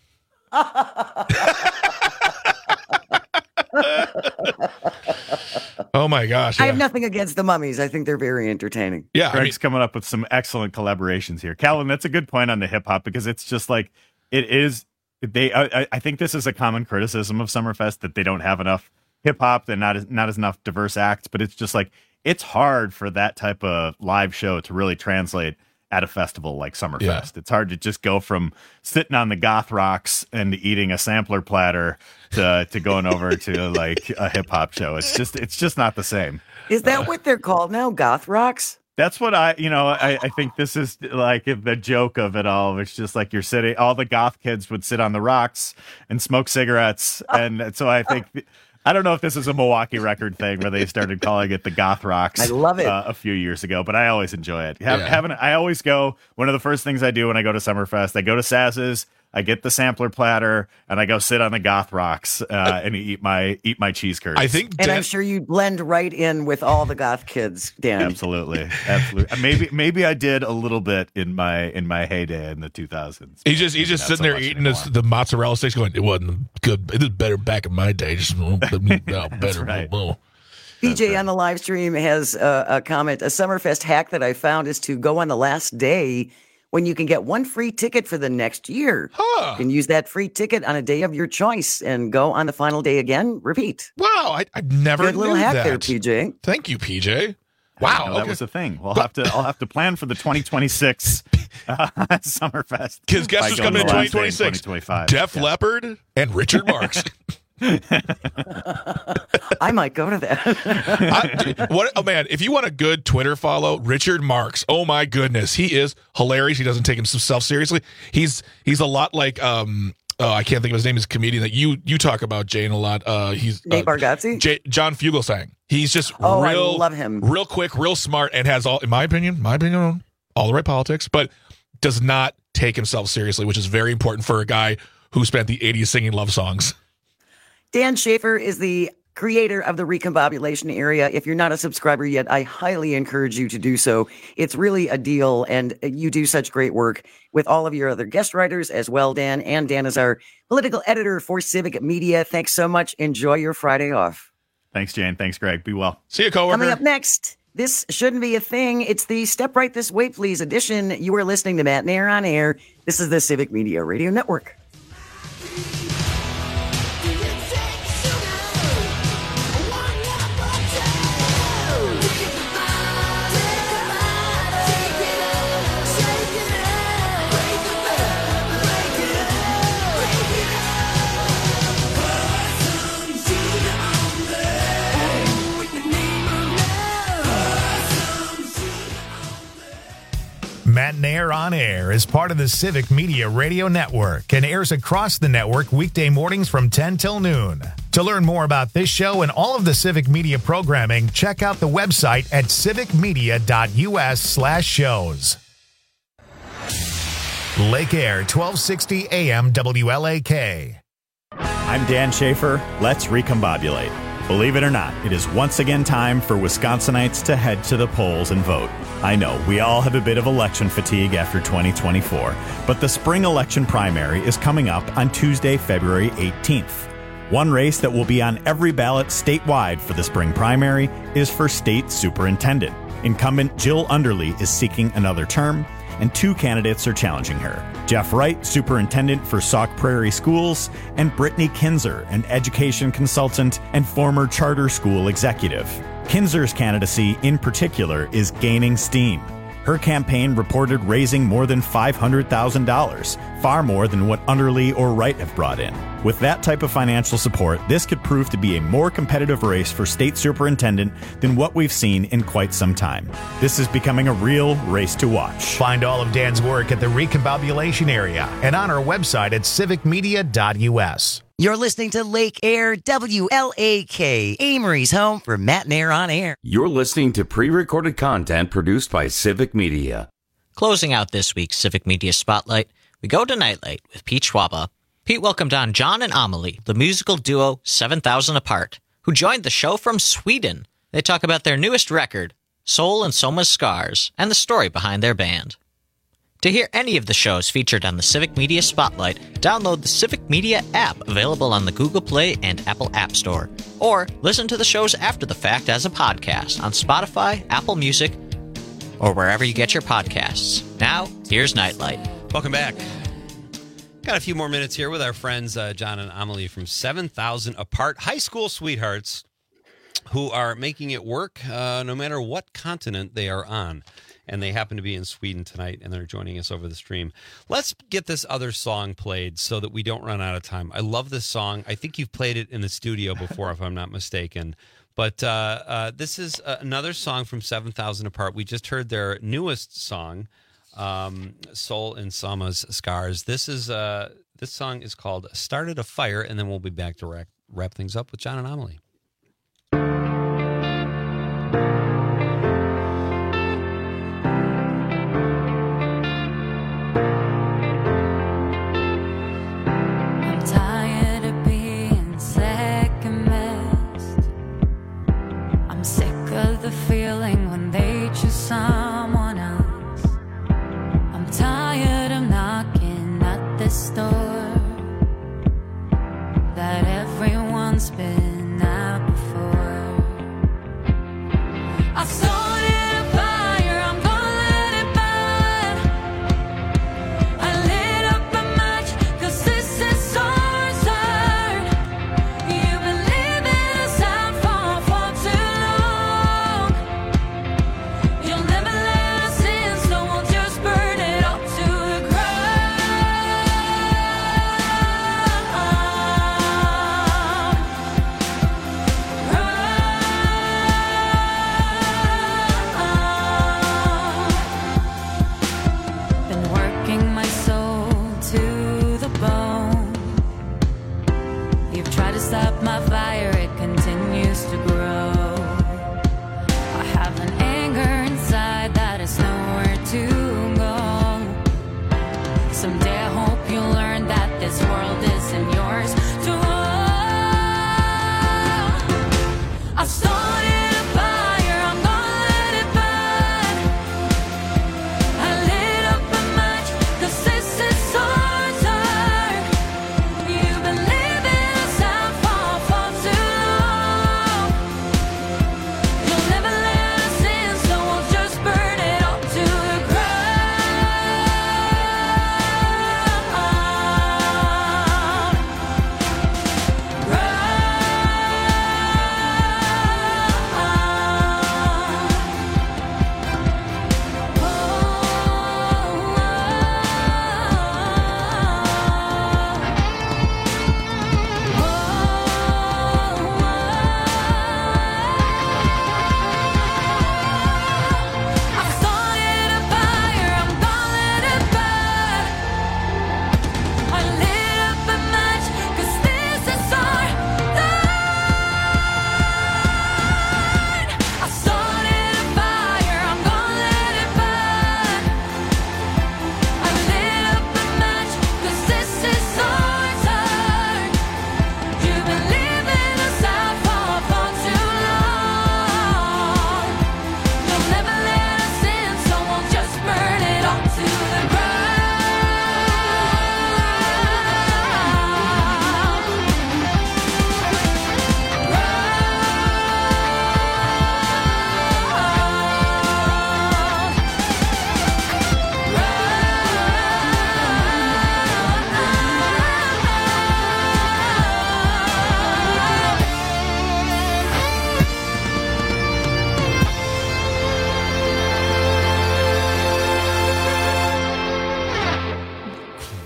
Oh my gosh! I yeah. have nothing against the Mummies. I think they're very entertaining. Yeah, Greg's coming up with some excellent collaborations here. Calvin, that's a good point on the hip hop because it's just like it is. They, I, I think this is a common criticism of Summerfest that they don't have enough hip hop and not as not as enough diverse acts. But it's just like it's hard for that type of live show to really translate at a festival like Summerfest. Yeah. It's hard to just go from sitting on the goth rocks and eating a sampler platter to to going over to like a hip hop show. It's just it's just not the same. Is that what they're called now? Goth rocks? That's what I, you know, I, I think this is like the joke of it all. It's just like you're sitting, all the goth kids would sit on the rocks and smoke cigarettes. And so I think, I don't know if this is a Milwaukee record thing where they started calling it the Goth Rocks. I love it. Uh, a few years ago, but I always enjoy it. Have, Yeah. having, I always go, one of the first things I do when I go to Summerfest, I go to Saz's, I get the sampler platter, and I go sit on the Goth Rocks uh, and eat my eat my cheese curds. I think, And Dan- I'm sure you blend right in with all the goth kids, Dan. Absolutely, absolutely. Maybe maybe I did a little bit in my in my heyday in the two thousands. He's just he's just Not sitting so there much eating this, the mozzarella sticks, going, "It wasn't good. It was better back in my day. Just no, better." right. P J on the live stream has a, a comment. A Summerfest hack that I found is to go on the last day when you can get one free ticket for the next year. Huh. You can use that free ticket on a day of your choice and go on the final day again. Repeat. Wow, I, I never Good little knew hack that. there, P J. Thank you, P J. Wow, Wow, that okay. was a thing. We'll have to. I'll have to plan for the twenty twenty-six uh, Summerfest. Because guess by who's going coming in the twenty last day twenty-six? twenty twenty-five. Def Yeah. Leppard and Richard Marx. I might go to that. I, what? Oh man, if you want a good Twitter follow, Richard Marx. Oh my goodness, he is hilarious. He doesn't take himself seriously. He's he's a lot like um. Oh, I can't think of his name. His comedian that you you talk about, Jane, a lot. Uh, he's Nate uh, Bargatze? J- John Fugelsang. He's just Oh, I real, love him. real quick, real smart, and has all, in my opinion, my opinion, all the right politics, but does not take himself seriously, which is very important for a guy who spent the eighties singing love songs. Dan Schaefer is the creator of the Recombobulation Area. If you're not a subscriber yet, I highly encourage you to do so. It's really a deal, and you do such great work with all of your other guest writers as well, Dan. And Dan is our political editor for Civic Media. Thanks so much. Enjoy your Friday off. Thanks, Jane. Thanks, Greg. Be well. See you, coworker. Coming up next, this shouldn't be a thing. It's the Step Right This Way, Please edition. You are listening to Matt Nair on Air. This is the Civic Media Radio Network. Matt Nair on Air is part of the Civic Media Radio Network and airs across the network weekday mornings from ten till noon. To learn more about this show and all of the Civic Media programming, check out the website at civicmedia.us slash shows. Lake Air, twelve sixty A M W L A K. I'm Dan Schaefer. Let's recombobulate. Believe it or not, it is once again time for Wisconsinites to head to the polls and vote. I know, we all have a bit of election fatigue after twenty twenty-four, but the spring election primary is coming up on Tuesday, February eighteenth. One race that will be on every ballot statewide for the spring primary is for state superintendent. Incumbent Jill Underly is seeking another term, and two candidates are challenging her. Jeff Wright, superintendent for Sauk Prairie Schools, and Brittany Kinzer, an education consultant and former charter school executive. Kinzer's candidacy, in particular, is gaining steam. Her campaign reported raising more than five hundred thousand dollars, far more than what Underly or Wright have brought in. With that type of financial support, this could prove to be a more competitive race for state superintendent than what we've seen in quite some time. This is becoming a real race to watch. Find all of Dan's work at the Recombobulation area and on our website at civic media dot U S. You're listening to Lake Air W L A K, Amory's home for Matt and Air on Air. You're listening to pre-recorded content produced by Civic Media. Closing out this week's Civic Media Spotlight, we go to Nightlight with Pete Schwaba. Pete welcomed on John and Amelie, the musical duo seven thousand Apart, who joined the show from Sweden. They talk about their newest record, Soul and Soma's Scars, and the story behind their band. To hear any of the shows featured on the Civic Media Spotlight, download the Civic Media app available on the Google Play and Apple App Store, or listen to the shows after the fact as a podcast on Spotify, Apple Music, or wherever you get your podcasts. Now, here's Nightlight. Welcome back. Got a few more minutes here with our friends uh, John and Amelie from seven thousand Apart, high school sweethearts who are making it work uh, no matter what continent they are on. And they happen to be in Sweden tonight, and they're joining us over the stream. Let's get this other song played so that we don't run out of time. I love this song. I think you've played it in the studio before, if I'm not mistaken. But uh, uh, this is another song from seven thousand Apart. We just heard their newest song, um, Soul and Soma's Scars. This is uh, this song is called Started a Fire, and then we'll be back to wrap, wrap things up with John and Amelie. The feeling when they choose someone else. I'm tired of knocking at this door that everyone's been at.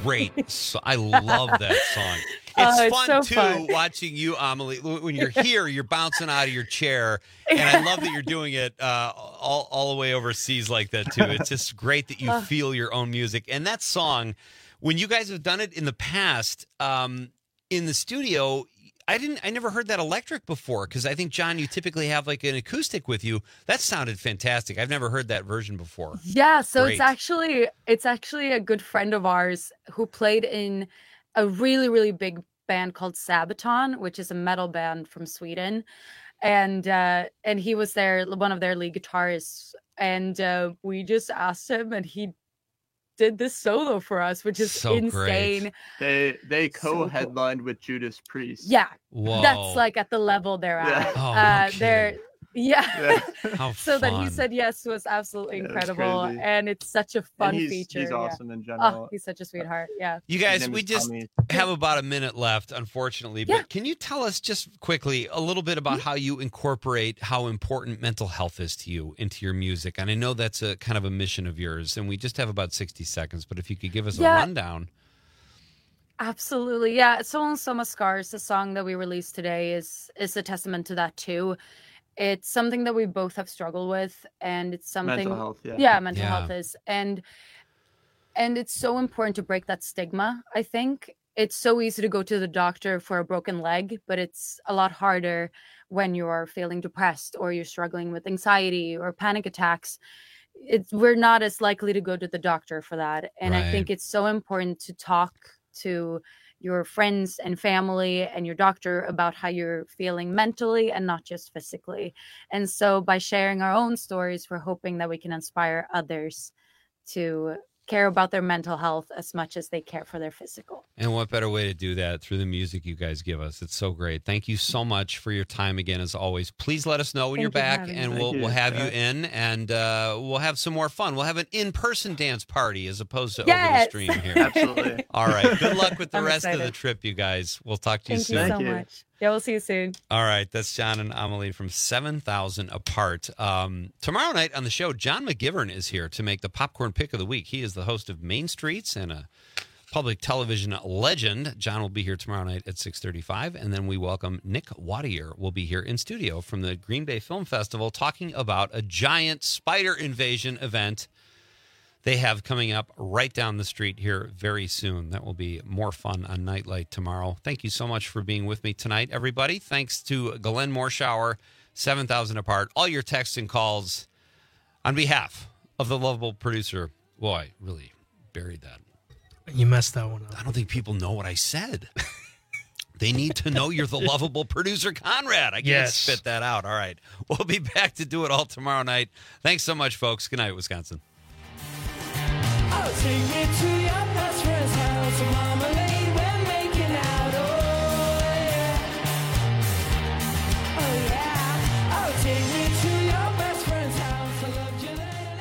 great. So, I love that song. It's, oh, it's fun, so too, fun. watching you, Amelie. When you're here, you're bouncing out of your chair. And I love that you're doing it uh, all, all the way overseas like that, too. It's just great that you Uh. feel your own music. And that song, when you guys have done it in the past, um, in the studio, I didn't. I never heard that electric before because I think, John, you typically have like an acoustic with you. That sounded fantastic. I've never heard that version before. Yeah, so Great. it's actually it's actually a good friend of ours who played in a really really big band called Sabaton, which is a metal band from Sweden, and uh, and he was there, one of their lead guitarists, and uh, we just asked him, and he did this solo for us, which is So great. insane. They they So cool. co-headlined with Judas Priest. Yeah, Whoa. that's like at the level they're Yeah. at. Oh, no uh, kidding. they're yeah. How so that he fun. said yes was absolutely Yeah, it's incredible, crazy. and it's such a fun he's- feature. he's yeah. awesome in Oh, general. he's such a sweetheart. Yeah. You His guys, name we is just Tommy. have about a minute left, unfortunately. But Yeah. can you tell us just quickly a little bit about how you incorporate how important mental health is to you into your music? And I know that's a kind of a mission of yours, and we just have about sixty seconds. But if you could give us Yeah. a rundown. Absolutely. Yeah. Soul and Soma Scars, the song that we released today, is is a testament to that too. It's something that we both have struggled with, and it's something Mental health, yeah. mental Yeah. health is. And and it's so important to break that stigma, I think. It's so easy to go to the doctor for a broken leg, but it's a lot harder when you're feeling depressed or you're struggling with anxiety or panic attacks. It's we're not as likely to go to the doctor for that. And I think Right. it's so important to talk to your friends and family and your doctor about how you're feeling mentally and not just physically. And so by sharing our own stories, we're hoping that we can inspire others to care about their mental health as much as they care for their physical. And what better way to do that through the music you guys give us? It's so great. Thank you so much for your time again, as always. Please let us know when Thank you're you for back, having and me. we'll Thank we'll you. have you Yeah. in, and uh, we'll have some more fun. We'll have an in-person dance party as opposed to over the Yes! stream here. Absolutely. All right. Good luck with the I'm rest of the excited. trip, you guys. We'll talk to you Thank soon. you so Thank you. much. Yeah, we'll see you soon. All right, that's John and Amelie from seven thousand Apart. Um, tomorrow night on the show, John McGivern is here to make the popcorn pick of the week. He is the host of Main Streets and a public television legend. John will be here tomorrow night at six thirty-five, and then we welcome Nick Wadier will be here in studio from the Green Bay Film Festival talking about a giant spider invasion event they have coming up right down the street here very soon. That will be more fun on Nightlight tomorrow. Thank you so much for being with me tonight, everybody. Thanks to Glenn Morshower, seven thousand Apart. All your texts and calls on behalf of the lovable producer. Boy, I really buried that. You messed that one up. I don't think people know what I said. They need to know you're the lovable producer, Conrad. I can't Yes. spit that out. All right. We'll be back to do it all tomorrow night. Thanks so much, folks. Good night, Wisconsin. Oh, take me to your best friend's house. Mama lay, we're making out. Oh, yeah. Oh, yeah. Oh, take me to your best friend's house. I loved you then,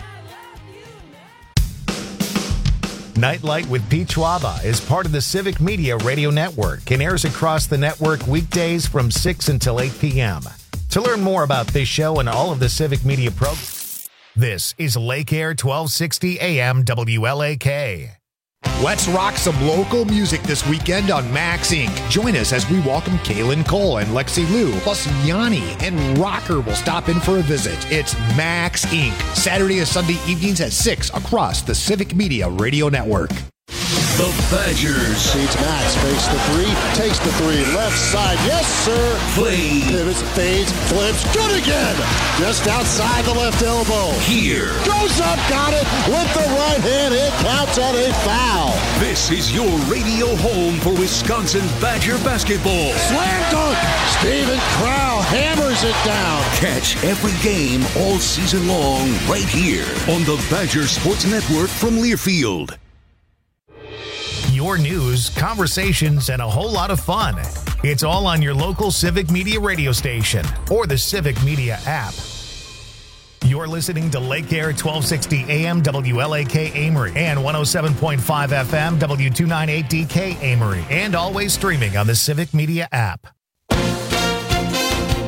I love you now. Nightlight with Pete Schwaba is part of the Civic Media Radio Network and airs across the network weekdays from six until eight p.m. To learn more about this show and all of the Civic Media programs, this is Lake Air twelve sixty A M W L A K. Let's rock some local music this weekend on Max Incorporated. Join us as we welcome Kaylin Cole and Lexi Lou, plus Yanni and Rocker will stop in for a visit. It's Max Incorporated. Saturday and Sunday evenings at six across the Civic Media Radio Network. The Badgers. Feeds Max, fakes the three, takes the three, left side, yes sir. Play. Pivots, fades, flips, good again. Just outside the left elbow. Here. Goes up, got it, with the right hand, it counts on a foul. This is your radio home for Wisconsin Badger basketball. Slam dunk, Steven Crow hammers it down. Catch every game all season long right here on the Badger Sports Network from Learfield. Your news, conversations, and a whole lot of fun. It's all on your local Civic Media radio station or the Civic Media app. You're listening to Lake Air twelve sixty A M W L A K Amory and one oh seven point five F M W two ninety-eight D K Amory, and always streaming on the Civic Media app.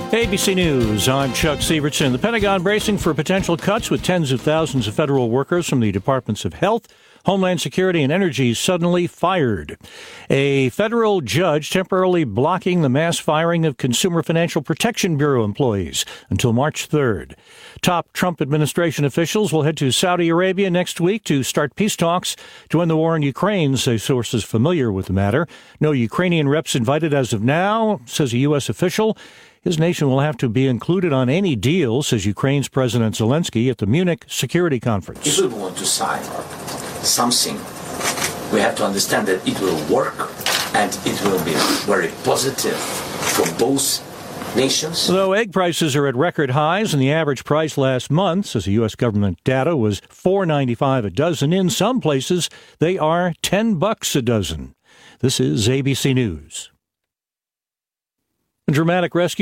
A B C News, I'm Chuck Severson. The Pentagon bracing for potential cuts with tens of thousands of federal workers from the Departments of Health, Homeland Security, and Energy suddenly fired. A federal judge temporarily blocking the mass firing of Consumer Financial Protection Bureau employees until March third. Top Trump administration officials will head to Saudi Arabia next week to start peace talks to end the war in Ukraine, say sources familiar with the matter. No Ukrainian reps invited as of now, says a U S official. His nation will have to be included on any deal, says Ukraine's President Zelensky at the Munich Security Conference. If we want to sign something, we have to understand that it will work and it will be very positive for both nations. Though egg prices are at record highs and the average price last month, says the U S government data, was four dollars and ninety-five cents a dozen, in some places they are ten bucks a dozen. This is A B C News. A dramatic rescue